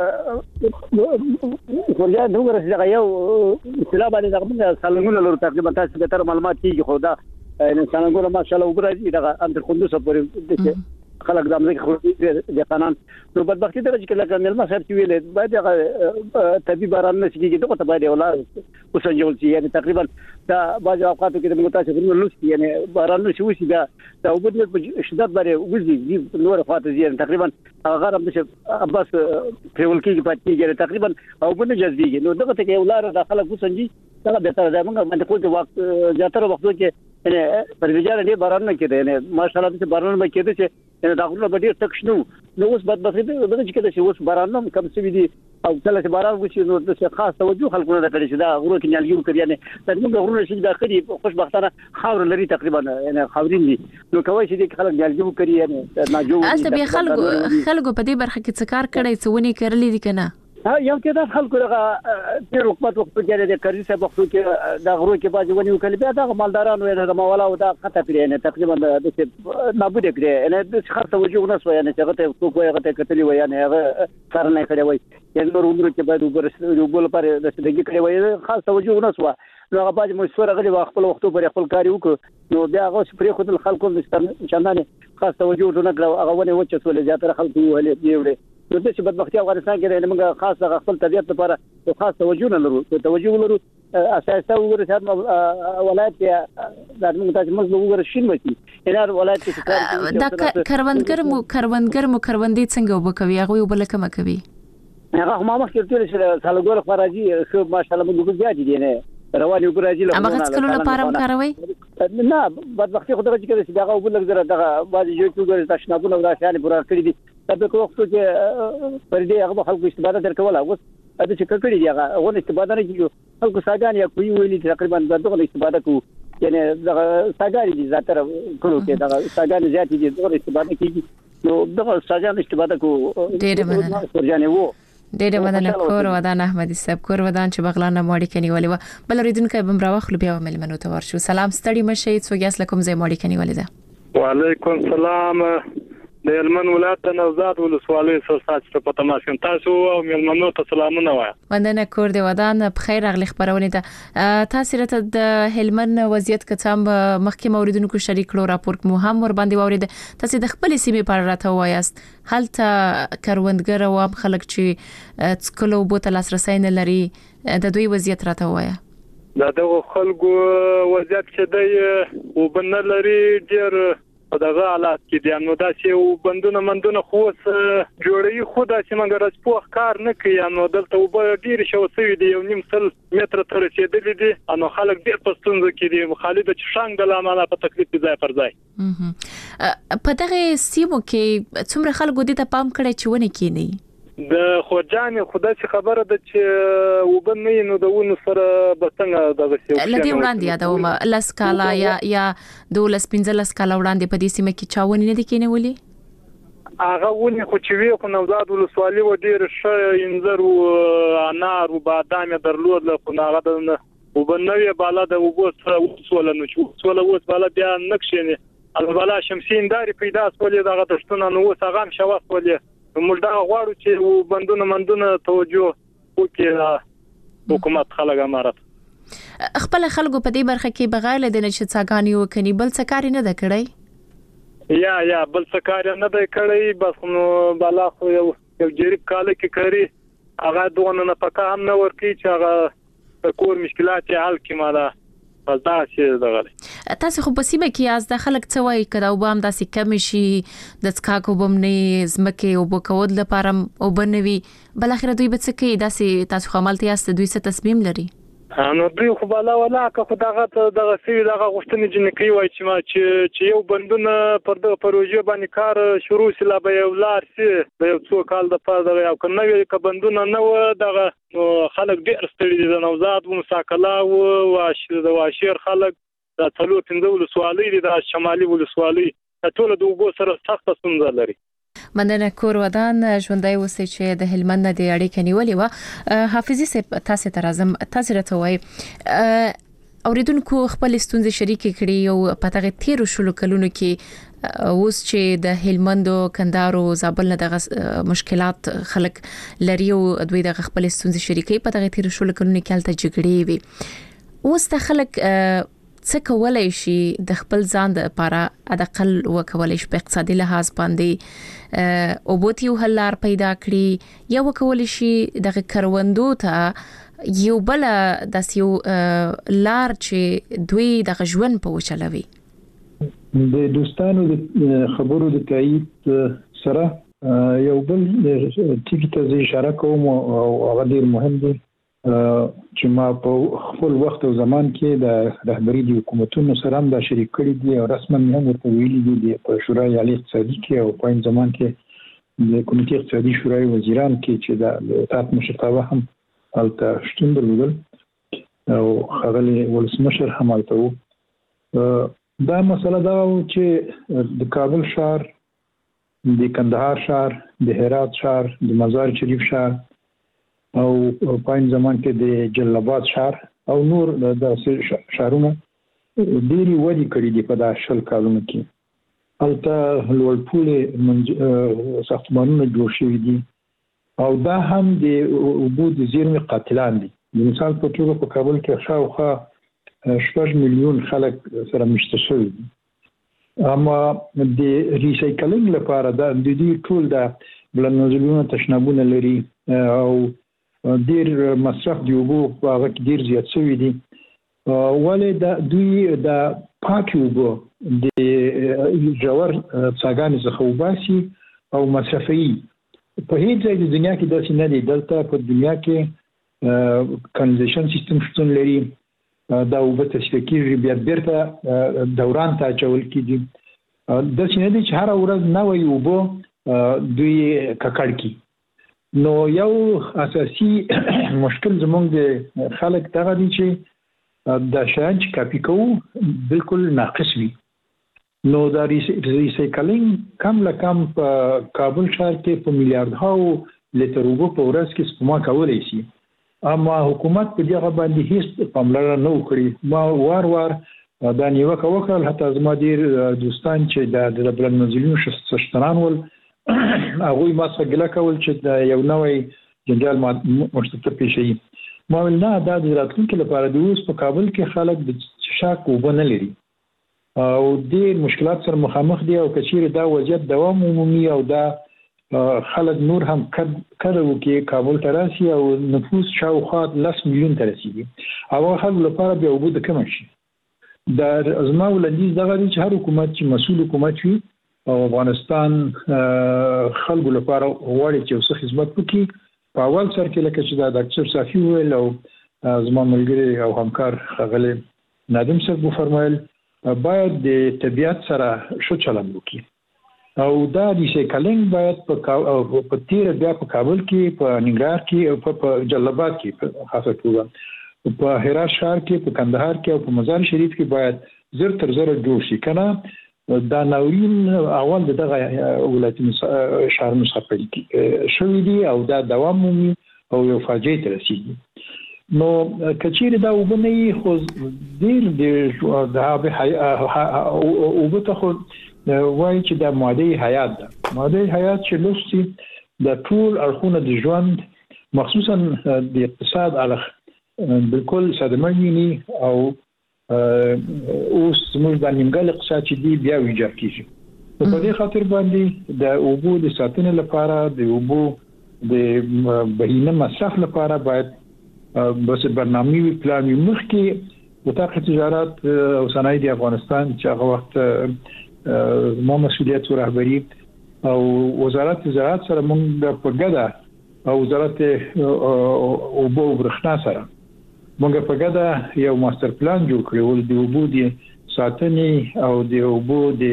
ورجا دوغره څنګه یو اصطلاح باندې دغه سالنګونه لور تقریبا تاسو به تر معلومات کیږي خو دا انسانانګو ماشاءالله وګورئ دغه اندر خوندوسه پورې خلک د امریکا خو د قانون نو بدبختی درجه کې لکه ملما صاحب چې ویل باید هغه طبي باران نه شي دغه ته باید ولا وسنجول شي یعنی تقریبا دا بعض اوقاتو کې د متاسفین لوس یعنی باران نه شي دا وبد شدت باندې وځي نور فاته زی تقریبا هغه هم چې عباس پرول کې پاتې تقریبا او بنه جذبي نو دغه ته ولاره داخله وسنجي دا به تر دا موږ باندې کوم وخت زیاتره وختو کې یعنی پرېجاره دې باران نه کېده یعنی ماشاءالله دې باران به کېده چې یعنی دا غوړه به ډېر تک شنو نو اوس بدبختی دغه چې کېده چې اوس باران نه کم څه دي او کله چې باران وشي نو د خاص توجه خلکو نه کړی چې دا غوړه کې نیالګي کوي یعنی څنګه غوړه چې دا کړی خوشبختانه خاور لري تقریبا یعنی خاورین دي نو کوي چې دې خلک نیالګي کوي یعنی ناجو البته به خلکو په دې برخه کې څه کار کړی څه ونی کړلې دي کنه یو کې دا خلکو دغه ډېر حکومت وخت کې د کرزي صاحب وخت کې دا غرو کې باندې ونیو کله بیا دا مالدارانو یې د مولا او دا خطه پرې نه تقریبا د نابود کړي نه د خاص توجه نه سو یعنی چې هغه څوک وایي هغه کتلی وایي نه هغه کار نه کړی وایي یعنی نور عمر کې باید وګورئ بل پر د دې کړي وایي خاص توجه نه سو نو هغه باندې مشوره غلي خپل وختو پر خپل کار وکړو نو بیا هغه پرې خپل خلکو د چندانه خاص توجه ونه کړو هغه ونه وچه سولې زیاتره خلکو ولې دیوړي نو د څه بدبختي افغانستان کې موږ خاص خپل طبيعت لپاره خاص توجه نه لرو توجه ولرو اساسا وګورئ ولایت د موږ تاسو موږ وګورئ شین وتی هر ولایت کې دا کروندګر مو کروندې څنګه وبکوي هغه وبل کوم کوي هغه هم مخکې ټول چې سالګور خراجي خو ماشاءالله موږ زیات دي نه رواني وګراجي له هغه څکلو لپاره هم کاروي نه بدبختي خدای چې کړي چې هغه وبل غره دغه باندې یو څو ګر تاسو نه بوله راځي پورا کړی دي تاسو کو وخت چې پر دې هغه خلکو استفاده درکول اوس د چې کړي دي هغه ونه استفاده نه کیږي خلکو ساګان یا کوي ویلي تقریبا دغه استفاده کو یعنی دغه ساګان دي زاتره کړو کې دغه ساګان زیات دي دغه استفاده کیږي نو دغه ساګان استفاده کو ډېر مننه ورجانه وو ډېر مننه کور ودان احمدي صاحب کور ودان چې بغلان ماړی کني ولې و بل ریدونکو بم راوخلو بیا ملمنو ته ورشو سلام ستړي مشه څوګیاس لکم زې ماړی کني ولې ده وعلیکم السلام د هلمند ولایت نوزاد ولسوالۍ سرسات په تماشین تاسو او ملمنو ته سلامونه وایم وندنه کور دی ودان بخیر اغلی خبرونه ته تاسو راته د هلمند وضعیت کتم مخکې موریدونکو شریک کړو راپور مو هم ور باندې وورید تاسو د خپل سیمې په اړه راته وایاست هلته کروندګر او خلک چې څکلو بوتل لاسرسي نه لري د دوی وضعیت راته وایا دغه خلکو وضعیت چې دی وبنه لري ډیر دغه حالات کې دي نو دا چې بندونه مندونه خو جوړي خو دا چې موږ راځو کار نه کوي نو دلته وب ډیر شو سوي دي 1.5 متر تر رسیدلې دي نو خلک ډیر پستونځ کې دي خالد چې شانګ د لامل په تکلیف ځای پر ځای په دغه سیمو کې څومره خلکو دي ته پام کړی چې ونه کینی د خوجان خدای چې خبره ده چې وبنه نو دونه سره بسنګ دغه شی لدی وړاندې یادوم لاس کالا یا دولس 15 کالا وړاندې په دې سیمه کې چاونی نه دي کینولي هغه ونی خو چې وی خو نوزاد ولسوالۍ و ډیر ش انځر او انار او بادام درلود له هغه د وبنوي بالا د وسوله نو وسوله وس بالا بیا نقشنه البالا شمسین داري پیدا سولې دغه دشتونه نو وسغام شواف ولې موږ دا غواړو چې بندونه مندونه توجه وکړي حکومت خلک امارت خپل خلکو په دې برخه کې بغیر له دې چې څاګانی وکني بل څه کاری نه ده کړی یا بل څه کاری نه ده کړی بس نو بالا خو یو جریب کال کې کاری هغه دونه نه پکا هم نه ورکی چې هغه کور مشکلات حل کی ماده پس دا چې دغه تاسو خو په سیمه کې از د خلک څه وایي کړه او بام داسې کم شي د څکاکو بمنې زمکه او بکود لپاره او بنوي بل اخر دوی به څه کوي داسې تاسو خمالتي است دوی څه تصمیم لري نو دوی خو بالا ولا که دغه سی دغه غوښتنې جنکی وای چې یو بندونه پر د پروژه باندې کار شروع سلا به یو لار سي د یو څو کال د پاره دغه یو کنه وی ک بندونه نه و دغه خلک ډیر ستړي دي د نوزاد و مساکلا او واشیر خلک د ټولو 15 ولسوالۍ د شمالي ولسوالۍ ټول د وګو سره سخت ستونزه لري مننه کور ودان ژوندۍ اوسئ چې د هلمند د اړیکې نیولې و حافظي صاحب تاسو ته راځم تاسو راته وایي اوریدونکو خپل ستونزې شریک کړي او په تغه 13 شلو کلونو کې اوس چې د هلمند کندهار او زابل نه دغه مشکلات خلک لري او دوی د خپل ستونزې شریکي په تغه 13 شلو کلونو کې الته جګړې وي اوس د خلک څه کولای شي د خپل ځان لپاره ادقل وکولای شي په اقتصادي لحاظ باندې او بوتیو حلار پیدا کړي یا وکولای شي د کروندو ته یو بل د یو لار چې دوی د ژوند په وچلوي د دوستانو د خبرو د تایید سره یو بل ټکی ته اشاره کوم او هغه ډیر مهم دی چې ما په خپل وخت او زمان کې د رهبری د حکومتونو سره هم دا شریک کړی دي او رسماً هم ورته ویلي دي په شورای عالی اقتصادي کې او په زمان کې د کمیټې اقتصادي شورای وزیران کې چې د اطاعت مشرتابه هم الته شتون درلودل او خغلی ولسمشر هم الته وو دا مسله دا چې د کابل شهر د کندهار شهر د هرات شهر د مزار شریف شهر او پاین زمان کې د جلال شهر او نور د شهرونو ډېری ودی کړی دی په داسې شل کالونو کې الته لوړپوړي ساختمانونه جوړ شوي دي او دا هم د وبود زیرمې قاتلان دي مثال په توګه په کابل کې شاوخوا شپږ میلیون خلک سره مشته شوي دي. اما د ریسایکلینګ لپاره د دې ټول د بلنځلونو تشنابونه لري او ډیر مصرف دی اوبو هغه ډیر زیات شوی دی. ولې د دوی د پاکي اوبو د جوړ څاګانې څخه وباسي او مصرفي په هیڅ ځای د دنیا کې داسې نه دی. دلته په دنیا کې کانالیزیشن سیستم شتون لري. دا اوبه تصفیه کیږي بیا بیرته دوران ته اچول کیږي. داسې نه دی چې هر ورځ نوې اوبه دوی ککړ کی. نو یو اساسي مشکل زموږ د خلک دغه دی چې د شان چې کاپی کوو بالکل ناقص وي. نو دا ریسایکلینګ کم لکم په کابل ښار کې په میلیارډونو لیټر اوبه په ورځ کې سپما کولای شي. اما حکومت په دغه باندې هیڅ پاملرنه نه وکړي. ما وار دا نیوکه وکړل، حتی زما ډیر دوستان چې د بلنځلونو شتران ول هغه ما څخه ګله کول چې یو نوې جنجال مشترک پیښی. ما ول نه دا د راتلونکو لپاره د اوس په کابل کې خلک د شاک وب نه لري او د مشکلات سره مخامخ دي او کچیر دا وضعیت دوام عمومي او دا خلک نور هم کړو کې کابل ته راسي او نفوس شاوخوا 10 میلیون ته رسیدي. او خلک لپاره به وبود کم شي. دا ازما ولندیز دغه چې هر حکومت چې مسؤل حکومت وي او افغانستان خلکو لپاره وړي چې اوسه خدمت وکړي. په اول سر کې لکه چې دا ډاکټر صافي ویل او زما ملګری او همکار خغلی نادم صاحب فرمایل باید د طبيعت سره شو چلند وکړي او دا ریسایکلینګ باید په تیر بیا په کابل کې په ننګرهار کې او په جلال آباد کې په خاصه توګه په هرات ښار کې په کندهار کې او په مزار شریف کې باید زر تر زر جوړ شي. کنه دا ناورین اول دغه ولایتونو شهرونو څخه پیل شوی دی او دا دوام مومي او یو فاجعه ته رسیدي. نو کچیر دا وبني خو ډیر د وبته خو وایي چې د ماده حیات ده. ماده حیات چې لوستي د ټول اړخونه د ژوند مخصوصا د اقتصاد علاوه بالکل صدمه ویني او اوس موږ د نیمګړی اقتصاد چې دی بیا ویجاړ کیږي. په دې خاطر باندې د اوبو د ساتنې لپاره د اوبو د بهینه مصرف لپاره باید بس برنامه وی پلان وي. مخکې وزارت تجارت او صنایع د افغانستان چې هغه وخت ما مسؤلیت رهبری او وزارت تجارت سره موږ په ګډه او وزارت اوبو برښنا سره موږ په ګډه یو ماستر پلان جوړ کړو د اوبو د ساتنې او د اوبو د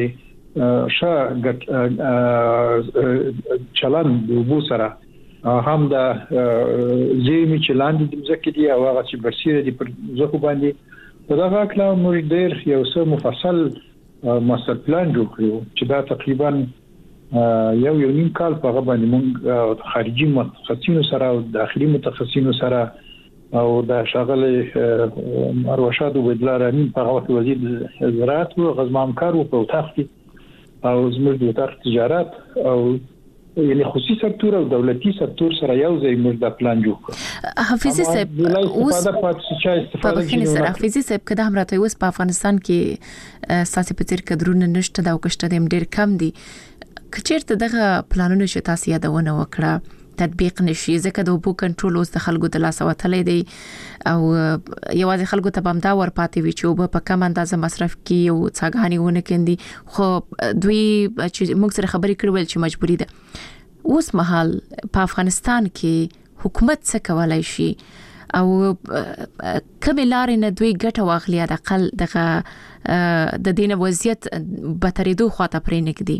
چلن د اوبو سره هم دا زیرمې چلند د ځکه دی او هغه چې بشیر دی پر ځکه باندې په دغه کله موږ ډیر یو څه مفصل ماستر پلان جوړ کړو چې دا تقریبا یو نیم کال په هغه باندې موږ خارجي متخصصینو سره او داخلي متخصصینو سره او دا شغله مروشات وبدلار امین په هغه وزیر زراعت او غزمام کار او په تختی او زموږ د وزارت تجارت او یعنی خصوصي سکتور او دولتي سکتور سره یو ځای موږ دا پلان جوړ کړ. حفیظي صاحب اوس په بخښنې سره حفیظي صاحب کده هم راته اوس په افغانستان کې ساسي پتیر کډرونه نشته دا او کشته د ډیر کم دي. کچیرته دغه پلانونه چې تاسو یادونه وکړه تطبیق نشي ځکه د اوبو کنټرول اوس د خلکو د لاس وتلې دی او یوازې خلکو ته بم دا ور پاتې وي چې اوبه په کم اندازه مصرف کی او څاګانی ونه کندي. خو دوی چې موږ سره خبرې کړول چې مجبوری ده. اوس مهال په افغانستان کې حکومت څه کولای شي او کومه لارې نه دوی ګټه واخلي د اقل دغه د دینه وضعیت بتریدو خواته پرې نکدي.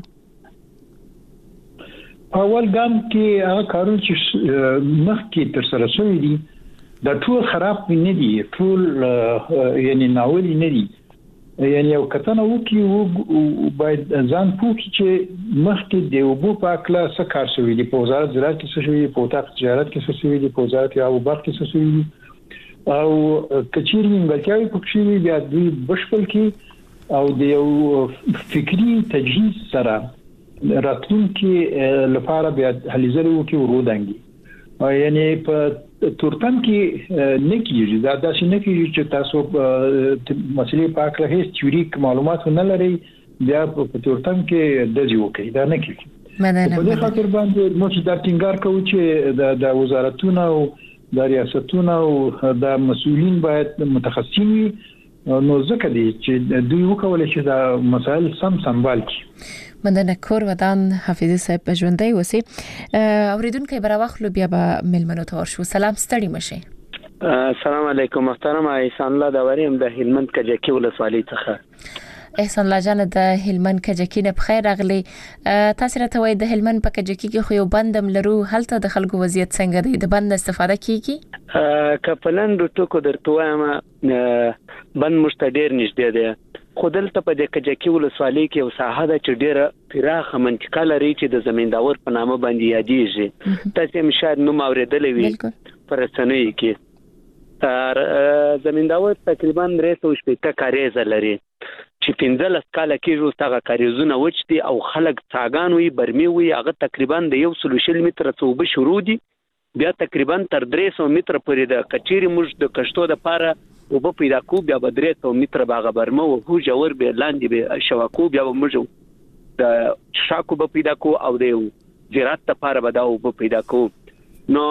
اول ګام کې هغه کارونه چې مخکې تر سره شوی دي دا ټول خراب نه دي، ټول یعنی ناول نه دي. یعنی یو کتنه وکي او باید ځان پوښتنه چې مخکې د اوبو په اکلا څه کار شوی دی، په وزارت زراعت کې څه شوی دی، په وزارت تجارت کې څه شوی دی، په وزارت او برق کې څه شوی دی او کچیر نیمګړتیاوې پکې بیا دوی بشپړ کې او د یو فکری تجهیز سره راتلونکي لپاره بیا هلي ځلو کې ورودانګي. یعنی په تورتم کې نه کیږي دا داسې نه کیږي چې تاسو مسلې پاک له هیڅ تیوریک معلومات نه لري بیا په تورتم کې د ځو کې دا نه کیږي په دې خاطر باندې موږ دا ټینګار کوو چې د وزارتونو او د ریاستونو او د مسؤلین باید متخصصین وي نو ځکه دي چې دوی وکولای شي دا مسائل سمبال کړي مننه کور ودان حافظ صاحب ژوندۍ وسی اوریدونکو براوخلو بیا به ملمنو تور شو سلام ستړي مشه السلام علیکم محترم احسان الله داوریم د هلمند کجکی ولسوالۍ څخه احسان الله جان د هلمند کجکی نه بخیر اغلی تاسو راته وای د هلمند په کجکی کې خو یو بندم لرو هلته د خلکو وضعیت څنګه دی د بند استفاده کیږي کپلند ټکو درته وایم بند مشتډیر نشته دی خودلته په د کجکی ولسوالۍ کې یو ساحه ده چې ډیره پراخه منطقه لري چې د زمینداور په نامه باندې یادېږي تاسو هم شاید نوم اوریدلې وي پر رسنیو کې زمینداور تقریبا 360 کاریزه لري چې 15 کاله کې روستغه کاریزونه وچتي او خلک څاګان وي برمي وي هغه تقریبا د 100 متر څوب شروع دي بیا تقریبا تر 300 متر پورې د کچيري موږ د کشتو د پاره وب پیدا کو بیا به 300 متر باغ برمه او هو جوړ به لاندې به شواکو بیا به موږ د شاکو به پیدا کو او د زراعت لپاره به دا وب پیدا کو نو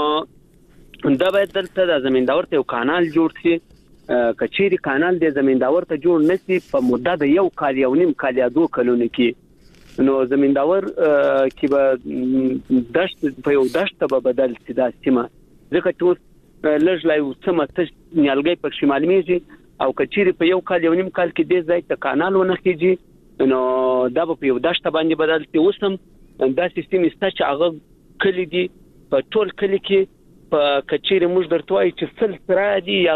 دا باید دلته د زمینداور ته یو کانال جوړ شي کچيري کانال د زمینداور ته جوړ نشي په مدته د یو کال یو نیم کال یا 2 کلونو کې نو زمینداور کې به دشت په یو دشت به بدل شي دا سیمه ځکه چې لږ لای وسمه تش نیالګي په شمال میږي او کچيري په یو کال یو نیم کال کې د ځای ته کانال ونه کیږي نو دا په یو دشت باندې بدل شي وسم دا سیستم است چې هغه کلی دی په ټول کلی کې په کچيري موږ درته وایي چې سل سرادي یا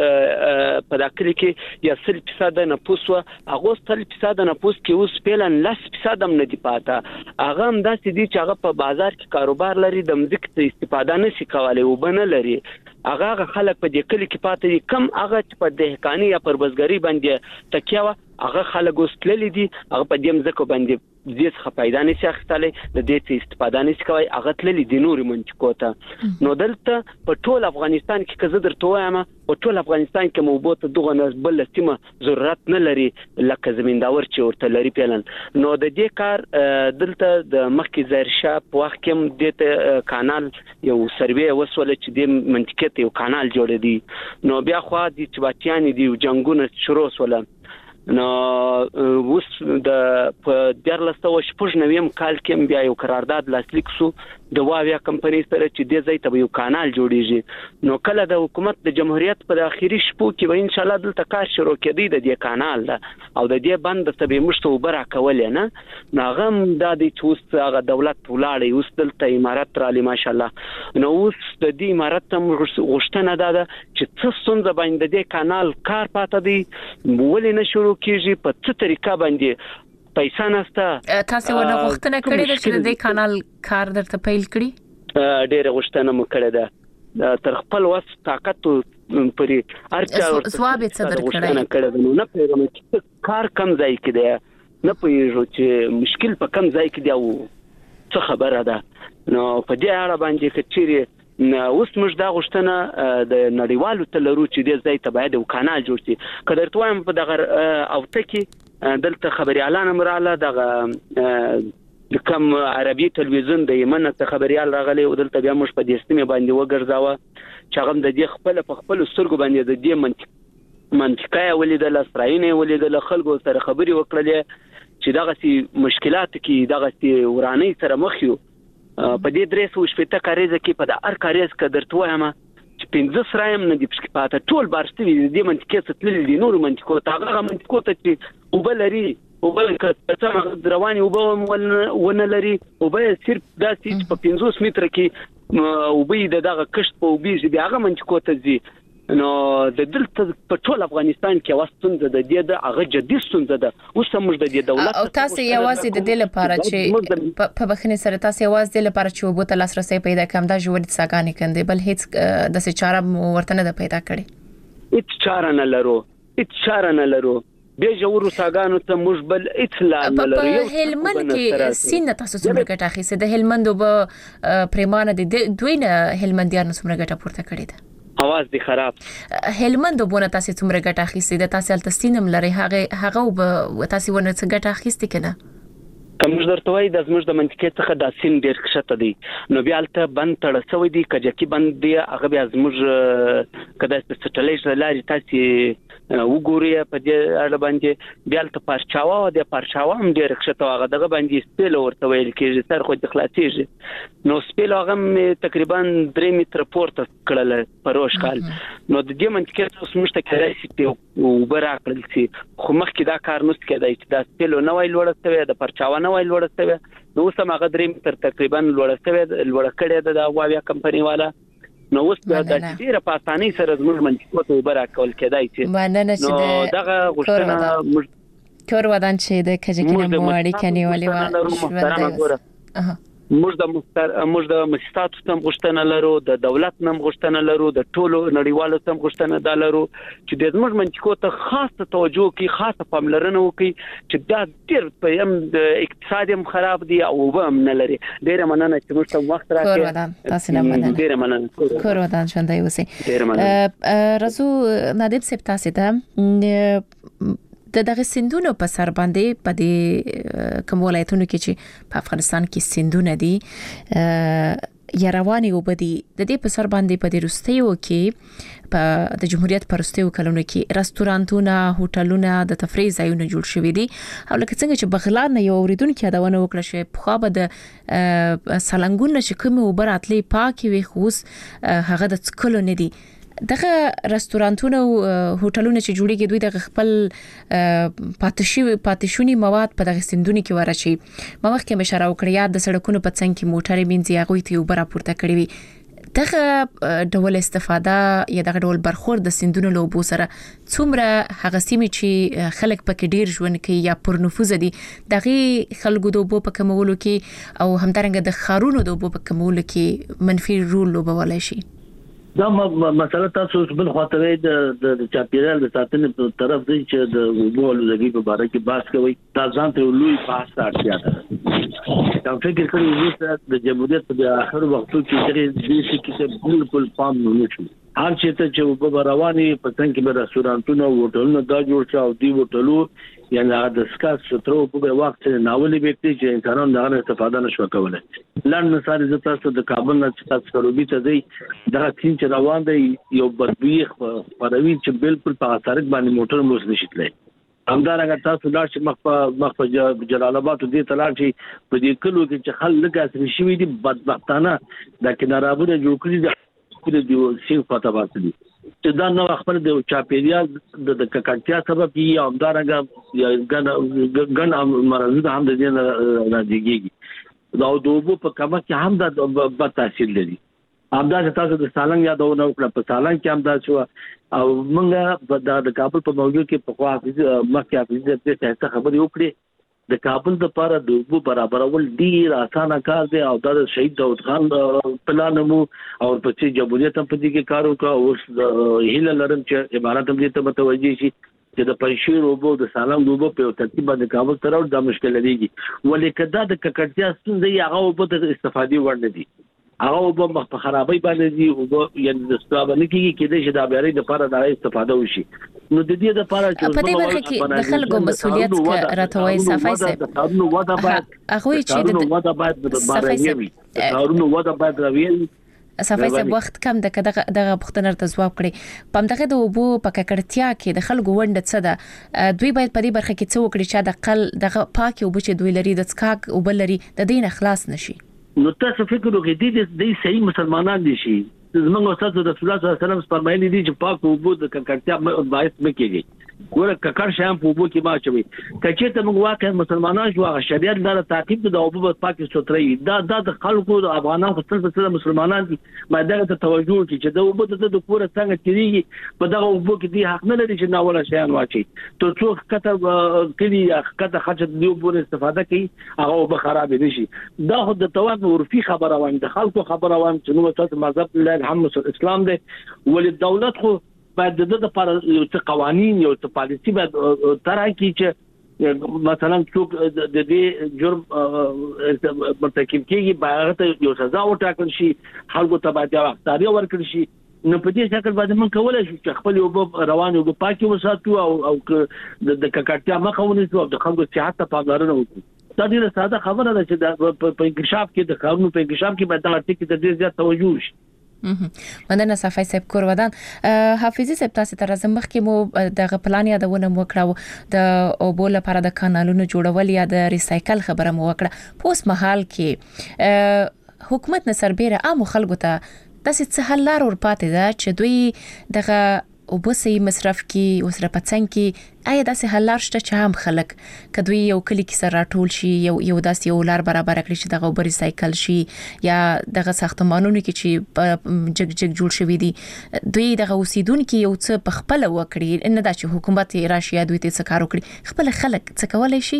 په داخلي کې یا 100% نه پوسو هغه 100% نه پوس کې اوس پلان 10% هم نه دی پاته هغه هم داسې دي چې هغه په بازار کې کاروبار لري د مزیک استفاده نشي کولای وبنه لري هغه خلک په دې کلی کې پاتې دي کم هغه چې په دهقاني یا پر بزګری باندې تکیه هغه خلک وسکللی دي هغه په دې مزکو باندې دې څخه پیدا نشي اخیستلې د دې استفاده نشي کوي هغه تللی د نوري منطقو ته نو دلته په ټول افغانستان کې کزه درته وایم په ټول افغانستان کې موبوت دغه بل سیمه ضرورت نه لري لکه زمینداور چې ورته لري پلان نو د دې کار دلته د مخکې زرشا په وخت کې د کانال یو سروې وسوله چې د منطقه ته یو کانال جوړ دی نو بیا خو د چباتیان دی جنگونه شروع وسوله نو وس د په 1499 کال کې بیا یو قرارداد لاسلیک شو د واویا کمپنۍ سره چې د ځای ته یو کانال جوړیږي نو کله د حکومت د جمهوریت په اخیری شپو کې به ان شاء الله دلته کار شروع کېدی د دې کانال او د دې بند ته به مشته وبره کول نه ناغم د دې توس هغه دولت ولاړی اوس دلته امارات را لې ماشاء الله نو اوس د دې امارات ته غوښتنه ده چې څه څنګه باندې د کانال کار پاتې دی ولې نه شروع کیږي په څه طریقه باندې پیسې نسته تاسو ونه غوښتنه کړې ده چې د کانال کار درته پیل کړی ډېر غوښتنه مو کړې ده تر خپل وس طاقت پرې ارچا سواب څه درکړی نه پیغام چې کار کم ځای کې دی نه پېژو چې مشکل په کم ځای کې دی او څه خبره ده نو په دې اړه باندې کچيري اوس موږ دا غوښتنه د نړیوالو تلرو چې د ځای ته باید یو کانال جوړ شي کله ته وایم په دغه او تکي دلته خبريالان مراله دغه کوم عربي تلویزیون د یمن ته خبريال راغلي او دلته بیا موږ په دې سیمه باندې وګرځاوه چې هغه د دې خپل سترګو باندې د دې منطقه ولیدل اسرائیل ولیدل خلکو سره خبري وکړلې چې دغه سي مشکلات کې دغه سي وراني سره مخ یو په دې 360 کاریزه کې په هر کاریز کې درته وایم چې 15 سرایم نه دی پاتې ټول بارستوي د منطقې څخه تللی دي نور منطقو ته هغه منطقو ته چې وبلري وبل کته رواني وبونه لري وبل صرف داسې په 500 متر کې وبې دغه کشت په وبې دی هغه منطقو ته ځي نو د دلته په ټول افغانستان کې واستونزه د دې د هغه جدي ستونزه ده اوس موږ د دې دولت او تاسو یوازې د دې لپاره چې په بخښنې سره تاسو یوازې د لپاره چې وبوت لاسرسي پیدا کوم دا جوړ د ساګانې کندې بل هیڅ د څه چاره ورته نه پیدا کړي هیڅ چاره نه لرو به جوړو ساګانو ته موږ بل اطلاع نه لرو. په هلمند کې سینه تاسو څومره ګټه اخیسته د هلمند به پریمانه د دوی نه هلمندیان څومره ګټه پورته کړې ده؟ اواز دی خراب. هلمند بونه تاسو څومره ګټه اخیستې ده؟ تاسو الته سینم لري هغه به تاسو ونه څه ګټه اخیستې کنه؟ کوم درته وای د زموږ د منطقې څخه د سین ډیر کښته دی نو بیا الته بند تړ شوی دی کجکی بند دی هغه بیا زموږ کدا سټلایټ لاري تاسو وګورئ په دې اړه باندې بیا الته پارچاوا د پارچاوا هم ډیر کښته هغه دغه باندې سپیل ورته ویل کېږي سر خو د خلاصيږي نو سپیل هغه تقریبا 3 متر پورته کړل پروش کال نو د دې منطقې اوس موږ ته کړای شي او براکل شي خو مخکې دا کار نوست کېدای چې دا سپیل نو ویل ورته د پارچاوا نو ویل ورته نو سم هغه 3 متر تقریبا لوړه کړی د واویا کمپنی والا نو اوس د ډیره په اسانۍ سره زموږ منطقه ته براکل کېدای شي نو دغه غوښتنه کور ودان چې د کجکینه موړی کني ولې موږ د مؤسساتو تم غوښتنه لرو د دولت نم غوښتنه لرو د ټولو نړیوالو تم غوښتنه دا لرو چې د زموږ منطقو ته خاصه توجه کوي خاصه پاملرنه وکړي چې دا ډېر په یم د اقتصاد هم خراب دی او هم نه لري ډېر مننه چې موږ ته وخت راکړی تاسو نه مننه ډېر مننه کور ودان ژوندۍ اوسئ ډېر مننه رازو نادب صاحب تاسو ته د دغه سندونو په سر باندې په دې کوم ولایتونو کې چې په افغانستان کې سندونه دي یا رواني وبدي د دې په سر باندې په دې روستیو کې په د جمهوریت پر روستیو کلونو کې رستورانتونه هوټلونه د تفریح ځایونه جوړ شوي دي او لکه څنګه چې بغلان نه یو اوریدونکو یادونه وکړه چې په خو به د سالنګون چې کوم وبراتلې پاکي وي خوس هغه د څکلو نه دي دغه رستورانتونه او هوټلونه چې جوړیږي دوی د خپل پاتشونی مواد په دغه سندونو کې ورچي مخکې مشره وکړیا د سړکونو په څنګ کې موټرې بنځي هغه ته وبره پورته کړی وي دغه ډول استفاده یا دغه ډول برخورد د سندونو له اوبو سره څومره هغه سیمې چې خلک پکې ډیر ژوند کوي یا پر نفوذ دي دغه خلکو د اوبو په کمولو کې او همدارنګه د خارونو د اوبو په کمولو کې منفي رول لوبولای شي دا مسله تاسو بل خاطر د چاپیرال د ساتنې په طرف دی چې د اوبو لږی په اړه کې بحث کوي دا ځان ته لوی بحث اړتیا ده دا فکر کوي چې د جمهوریت په اخر وختو کې د دې کې بالکل پام نه شي هر چې اوبو رواني په څنګه کې رستورانتونه او هوټلونه دا جوړ شو او دی هوټلو یعنی د سکاس سترو په وخت ناولي وکړي چې انسانان دغه استفاده نشو کولای لاندې مثال زه تاسو د کابل نه تاسو سروبي ته دی دا چې روان دی یو بدبوی پروي چې بالکل په سړک باندې موټر موږ نشي تللی همدارنګه تاسو لاړ چې مخ په جلال آباد دې تلار چې په دې کلو کې چې خلک اصلي شوی دي بدبختانه د کنارابونه جوړ کړی دي د سیو پتا باندې دي چې دا نو خپل د چاپیریال د ککړتیا سبب یې همدارنګه یا ګن مرزه هم د دې راځيږي دا د اوبو په کمه کې هم د بد تاثیر لري همدا تاسو د سالنګ یادونه وکړه په سالنګ کې هم دا شو او موږ د کابل په موضوع کې په خوا مخکې حافظ دې ته خبرې وکړې د کابل د لپاره د اوبو برابرول ډیر اسانه کار دی او د شهید داود خان پلان مو او په چې جمهوریت په دې کې کار وکړ او هیله لرم چې امارات هم دې ته متوجي شي چې د پنځیر اوبو د سالنګ اوبو په ترتیب باندې کابل تر او د مشکل لري ولې کدا د ککړتیا ستونزې هغه اوبو د استفادې وړ نه دي هغه اوبو مخ په خرابې باندې دي او یعنی د استفاده نه کیږي چې د شدابياري لپاره د استفاده وشي نو د دې لپاره چې په دې برخه کې د خلکو مسؤلیت راټوي صفای سي نو ودا باید هغه چې د ودا باید د بارنګوي کارونو ودا باید راوي صفای سي وخت کم دغه پختنر ته جواب کړي پم دغه د اوبو په ککړتیا کې د خلکو وند څه ده دوی باید په دې برخه کې څه وکړي چې د قل دغه پاکي اوبو چې دوی لري د څکاک او بل لري د دین اخلاص نشي نو تاسو فکر وکړئ د صحیح مسلمانان دي شي زمونږ استاد رسول الله صلی الله علیه وسلم فرمایلی دي چې پاک اوبو د ککړتیا باعث مکیږي ګوره ککړ شام په اوبو کې ما چوي کچې ته موږ واقع مسلمانان شو هغه شریعت لاره تعقیب د اوبو پاکي ستري دا د خلکو د افغانانو خپل مسلمانان دي ما دغه ته توجه کوي چې د اوبو د پوره څنګه تیریږي په دغه اوبو کې دي حق نه لري چې ناوله شیان واچي ته څوک کته کلی کته خرچ دی اوبو استفاده کوي هغه اوبو خراب دي شي دا خو د توافق ورفي خبره وایم د خلکو خبره وایم چې نو تاسو مذهب الله الحمد اسلام دی ول دولت خو باید د لپاره یو څه قوانين یو څه پالیسي باید ترای کی چې مثلا څوک د دې جرم مرتکب کیږي باید یو سزا وټاکل شي خلکو ته باید اختیار ورکړي شي نو په دې شکل باندې موږ کولای شو چې خپل یو روان یو پاکي وساتو او د ککړتیا مخه ونیسو او د خلکو صحت ته پاملرنه وکړو دا ډیره ساده خبره ده چې په انکشاف کې د قانون په انکشاف کې باید دا ټکی ته ډیر زیات توجه وشي. مننه صفای صاحب کورودان. حافظي صاحب تاسو ته راځم مخکې مو د پلان یادونه مو وکړه د اوبو لپاره د کانالونو جوړول یا د ریسایکل خبره مو وکړه پوس محل کې حکومت نه سربېره عام خلکو ته داسې څه حل لار ورپاتې ده چې دوی دغه اوبو سي مصرف کی وسره پڅنګ کی آیا داسې حل لار شته چې هم خلک کدوې یو کلی کې سره راټول شي یو داسې یو لار برابر کړي چې دغه اوبو ریسایکل شي یا دغه ساختمانونو کې چې جګ جوړ شوی دي دوی دغه اوسیدونکو یو څه په خپل وکړي نه دا چې حکومت راشي دوی ته څه کار وکړي خپل خلک څه کولای شي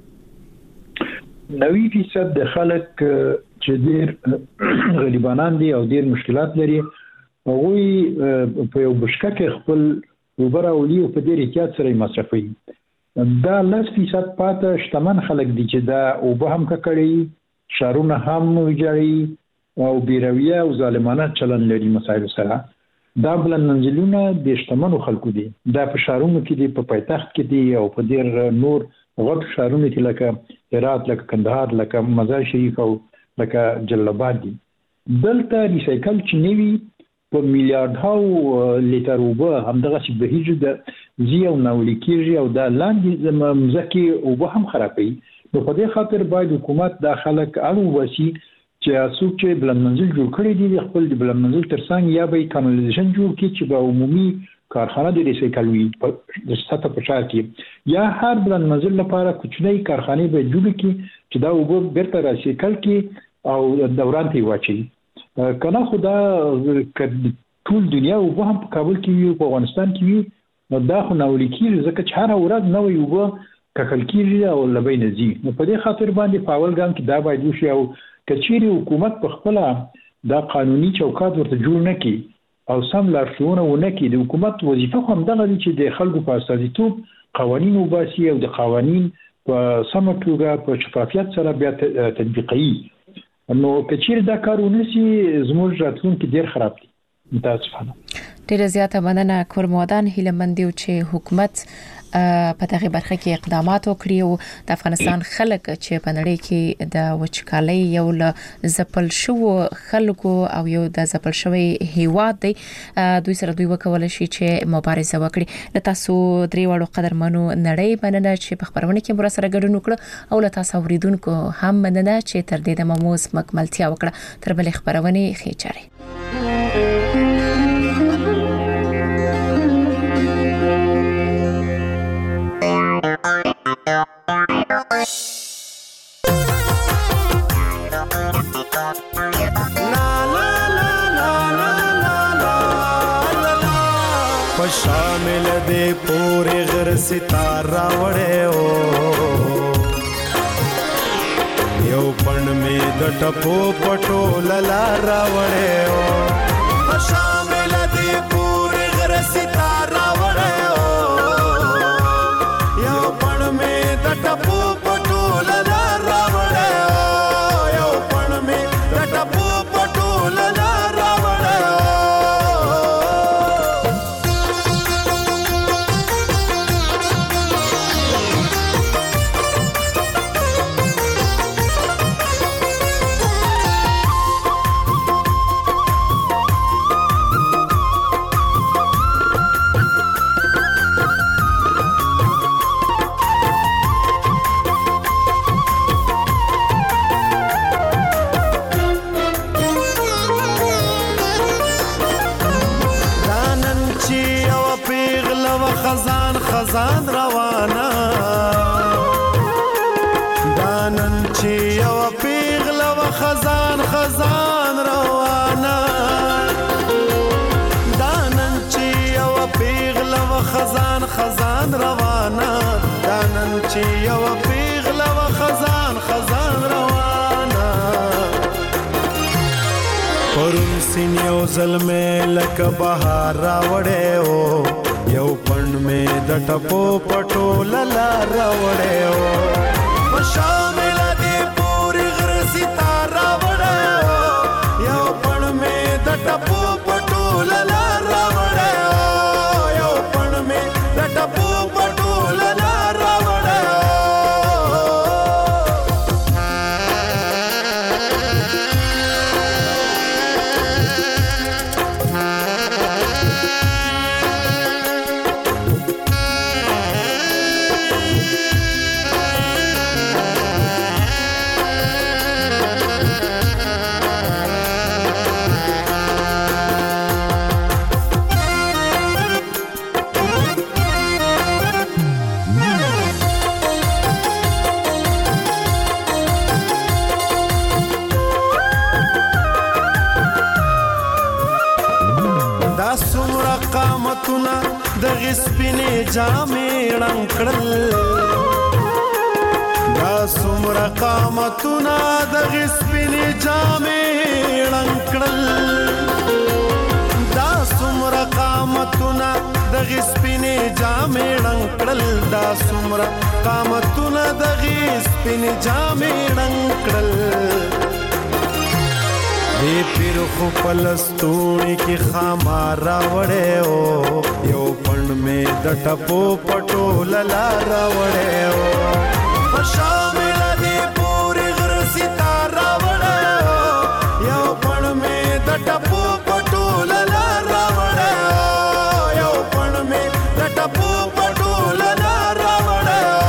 90% د خلک چې ډیر غریبانان دي او ډیر مشکلات لري هغوی په یو بشکه کې خپل وبره ولي او په ډیر احتیاط سره مصرفوي دا 10% پاته شتمن خلک دي چې دا او به هم کړي شارونه هم ویجاړي او بیرویه او ظالمانه چلن لري مسایل سره دا بلند منزلونه د شتمنو خلکو دي دا په شارونو کې دي په پایتخت کې دي او په ډیر نور غټ شارونو کې لکه هرات لکه کندهار لکه مزار شریف او لکه جلال آباد دي دلته ریسایکل چې نوي په میلیارډ لیټر اوبه همدغه چې بهیږي د زیو ناولي کیږي او دا لاندې مزکه اوبه هم خرابوي نو په دې خاطر باید حکومت د خلک اړو وسی چې څوک چې بلند منزل جوړ کړی دي خپل د بلند منزل ترڅنګ یا به کانالیزیشن جوړ کړي چې به عمومي کارخانه د ریسایکل وي د سطح په شار کې یا هر بلند منزل لپاره کوچنۍ کارخانه به جوړ کړي چې دا اوبه بیرته ریسایکل کړي او دوران ته واچي کنه خدا ټول دنیا او په هم په کابل کې یو په افغانستان کې یو نو دا خو ناولي کېږي ځکه چې هر ورځ نو یو به ککل کېږي او لبې نه زی نو په دې خاطر باندې په اول ګام کې دا باید وشي او کچېری حکومت په خپل دا قانوني چوکاټ ورته جوړ نه کړي او سم لارښوونه ونه کړي د حکومت وظیفه هم دغه چې د خلکو په استازیتوب قوانين وباسي او د قوانين په سم توګه په شفافیت سره بیا تطبیقي نو کچېر دا کارونه سي زموږ راتلونکي ډیر خراب دي متاسفانه ډیر زیاته مننه کورمودان هیلمندیو چې حکومت په دغه برخه کې اقدامات وکړي او د افغانستان خلک چې په نړۍ کې د وچکالۍ یو له زپل شو خلکو او یو د زپل شوی هیواد دی دوی سره دوی وکول شي چې مبارزه وکړي له تاسو درې وړو قدرمنو نړۍ مننه چې په خبرونه کې مر سره ګډون وکړه او له تاسو اوریدونکو هم مننه چې تر دې د مموز مکملتیا وکړه تر بل خبرونه خېچاري شامل دے پورے غر ستارہ وڑے ہو یو پن میں د ټپو پټو للارا وڑے ہو شامل دے پورے غر ستارہ وڑے ہو یو پن میں د ټپو پټو للارا وڑے ہو یو پن میں د ټپو پټو للارا وڑے ہو خزان روانا دانن چی یو پیغله و خزان روانا دانن چی یو پیغله و خزان روانا دانن چی یو پیغله و خزان روانا پرون سینیو زلمه لکه بهار راوړې او یو پڼ مې د ټپو پټو للا راوړې او په شامل دې پوری غر ستاره راوړې او یو پڼ مې د ټپو پټو للا راوړې او یو پڼ مې د ټپو پټو للا راوړې قامتونه د غسپینې جامې ړنګ کړل دا څومره قامتونه د غسپینې جامې ړنګ کړل دا څومره قامتونه د غسپینې جامې ړنګ کړل دا څومره قامتونه د غسپینې جامې ړنګ کړل دی پیر خو پلستونی کی خامار راوڑے ہو یو پن میں د ټپو پټو للا راوڑے ہو شامل دی پوری غر ستار راوڑے ہو یو پن میں د ټپو پټو للا راوڑے ہو یو پن میں د ټپو پټو للا راوڑے ہو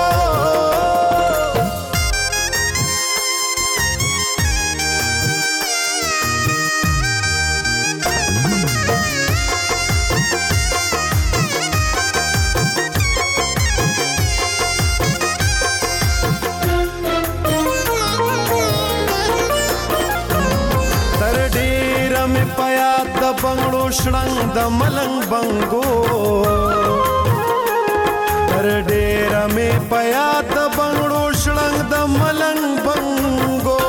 بنگړو شړنګ د ملنګ بنګو تر ډېر مې پیا د بنگړو شړنګ د ملنګ بنګو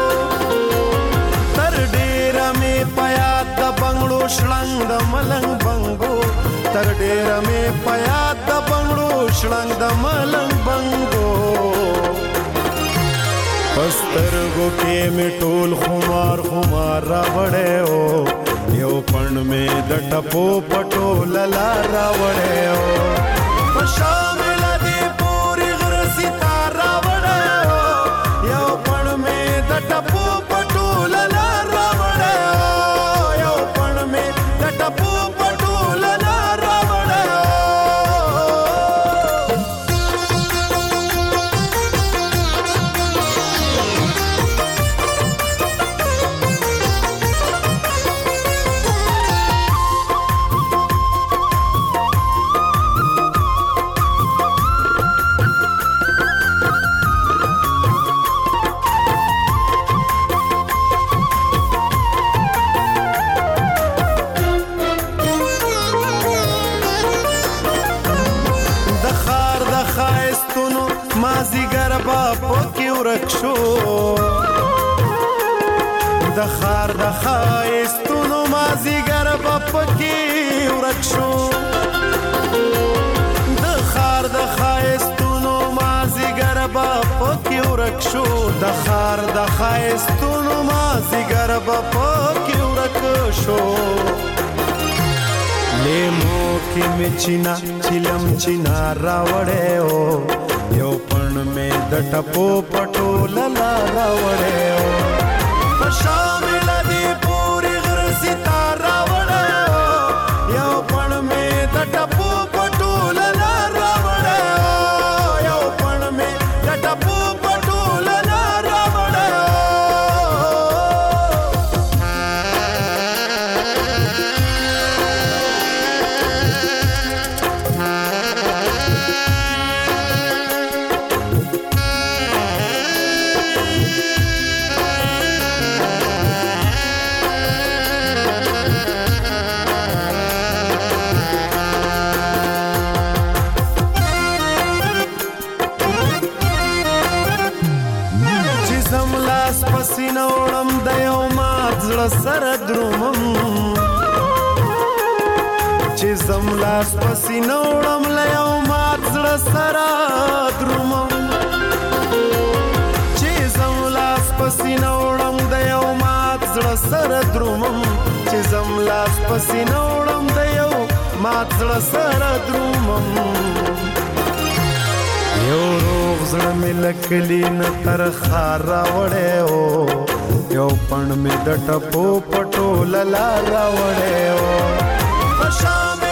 تر ډېر مې پیا د بنگړو شړنګ د ملنګ بنګو تر ډېر مې پیا د بنگړو شړنګ د ملنګ بنګو پسترګو کې مې ټول خمار خمار راوړې او یو پن میں د ټپو پټو للا راوړې او په شامل دی پوری غر ستار راوړې او یو پن میں د ټپو پټو للا راوړې او یو پن میں د ټپو پټو للا راوړې شو د خار د خایستونو مازیګر په پکې ورک شو د خار د خایستونو مازیګر په پکې ورک شو د خار د خایستونو مازیګر په پکې ورک شو لیمو کې مچینا چلم چینا راوړې او یو پن میں د ټپو پټو للا راوړې او په شامل دی پوری غر ستار راوړې او یو پن میں د ټپو پټو للا راوړې او یو پن میں د ټپو پټو للا راوړې سره درومم چې زم لاس پسینه وړم له یو مات زړه سره درومم چې زم لاس پسینه وړم د یو مات زړه سره درومم چې زم لاس پسینه وړم د یو مات زړه سره درومم یو روغ زړه مې لکلی نه تر خار راوړی و یو پڼ مې د ټپو پټو للا راوړی و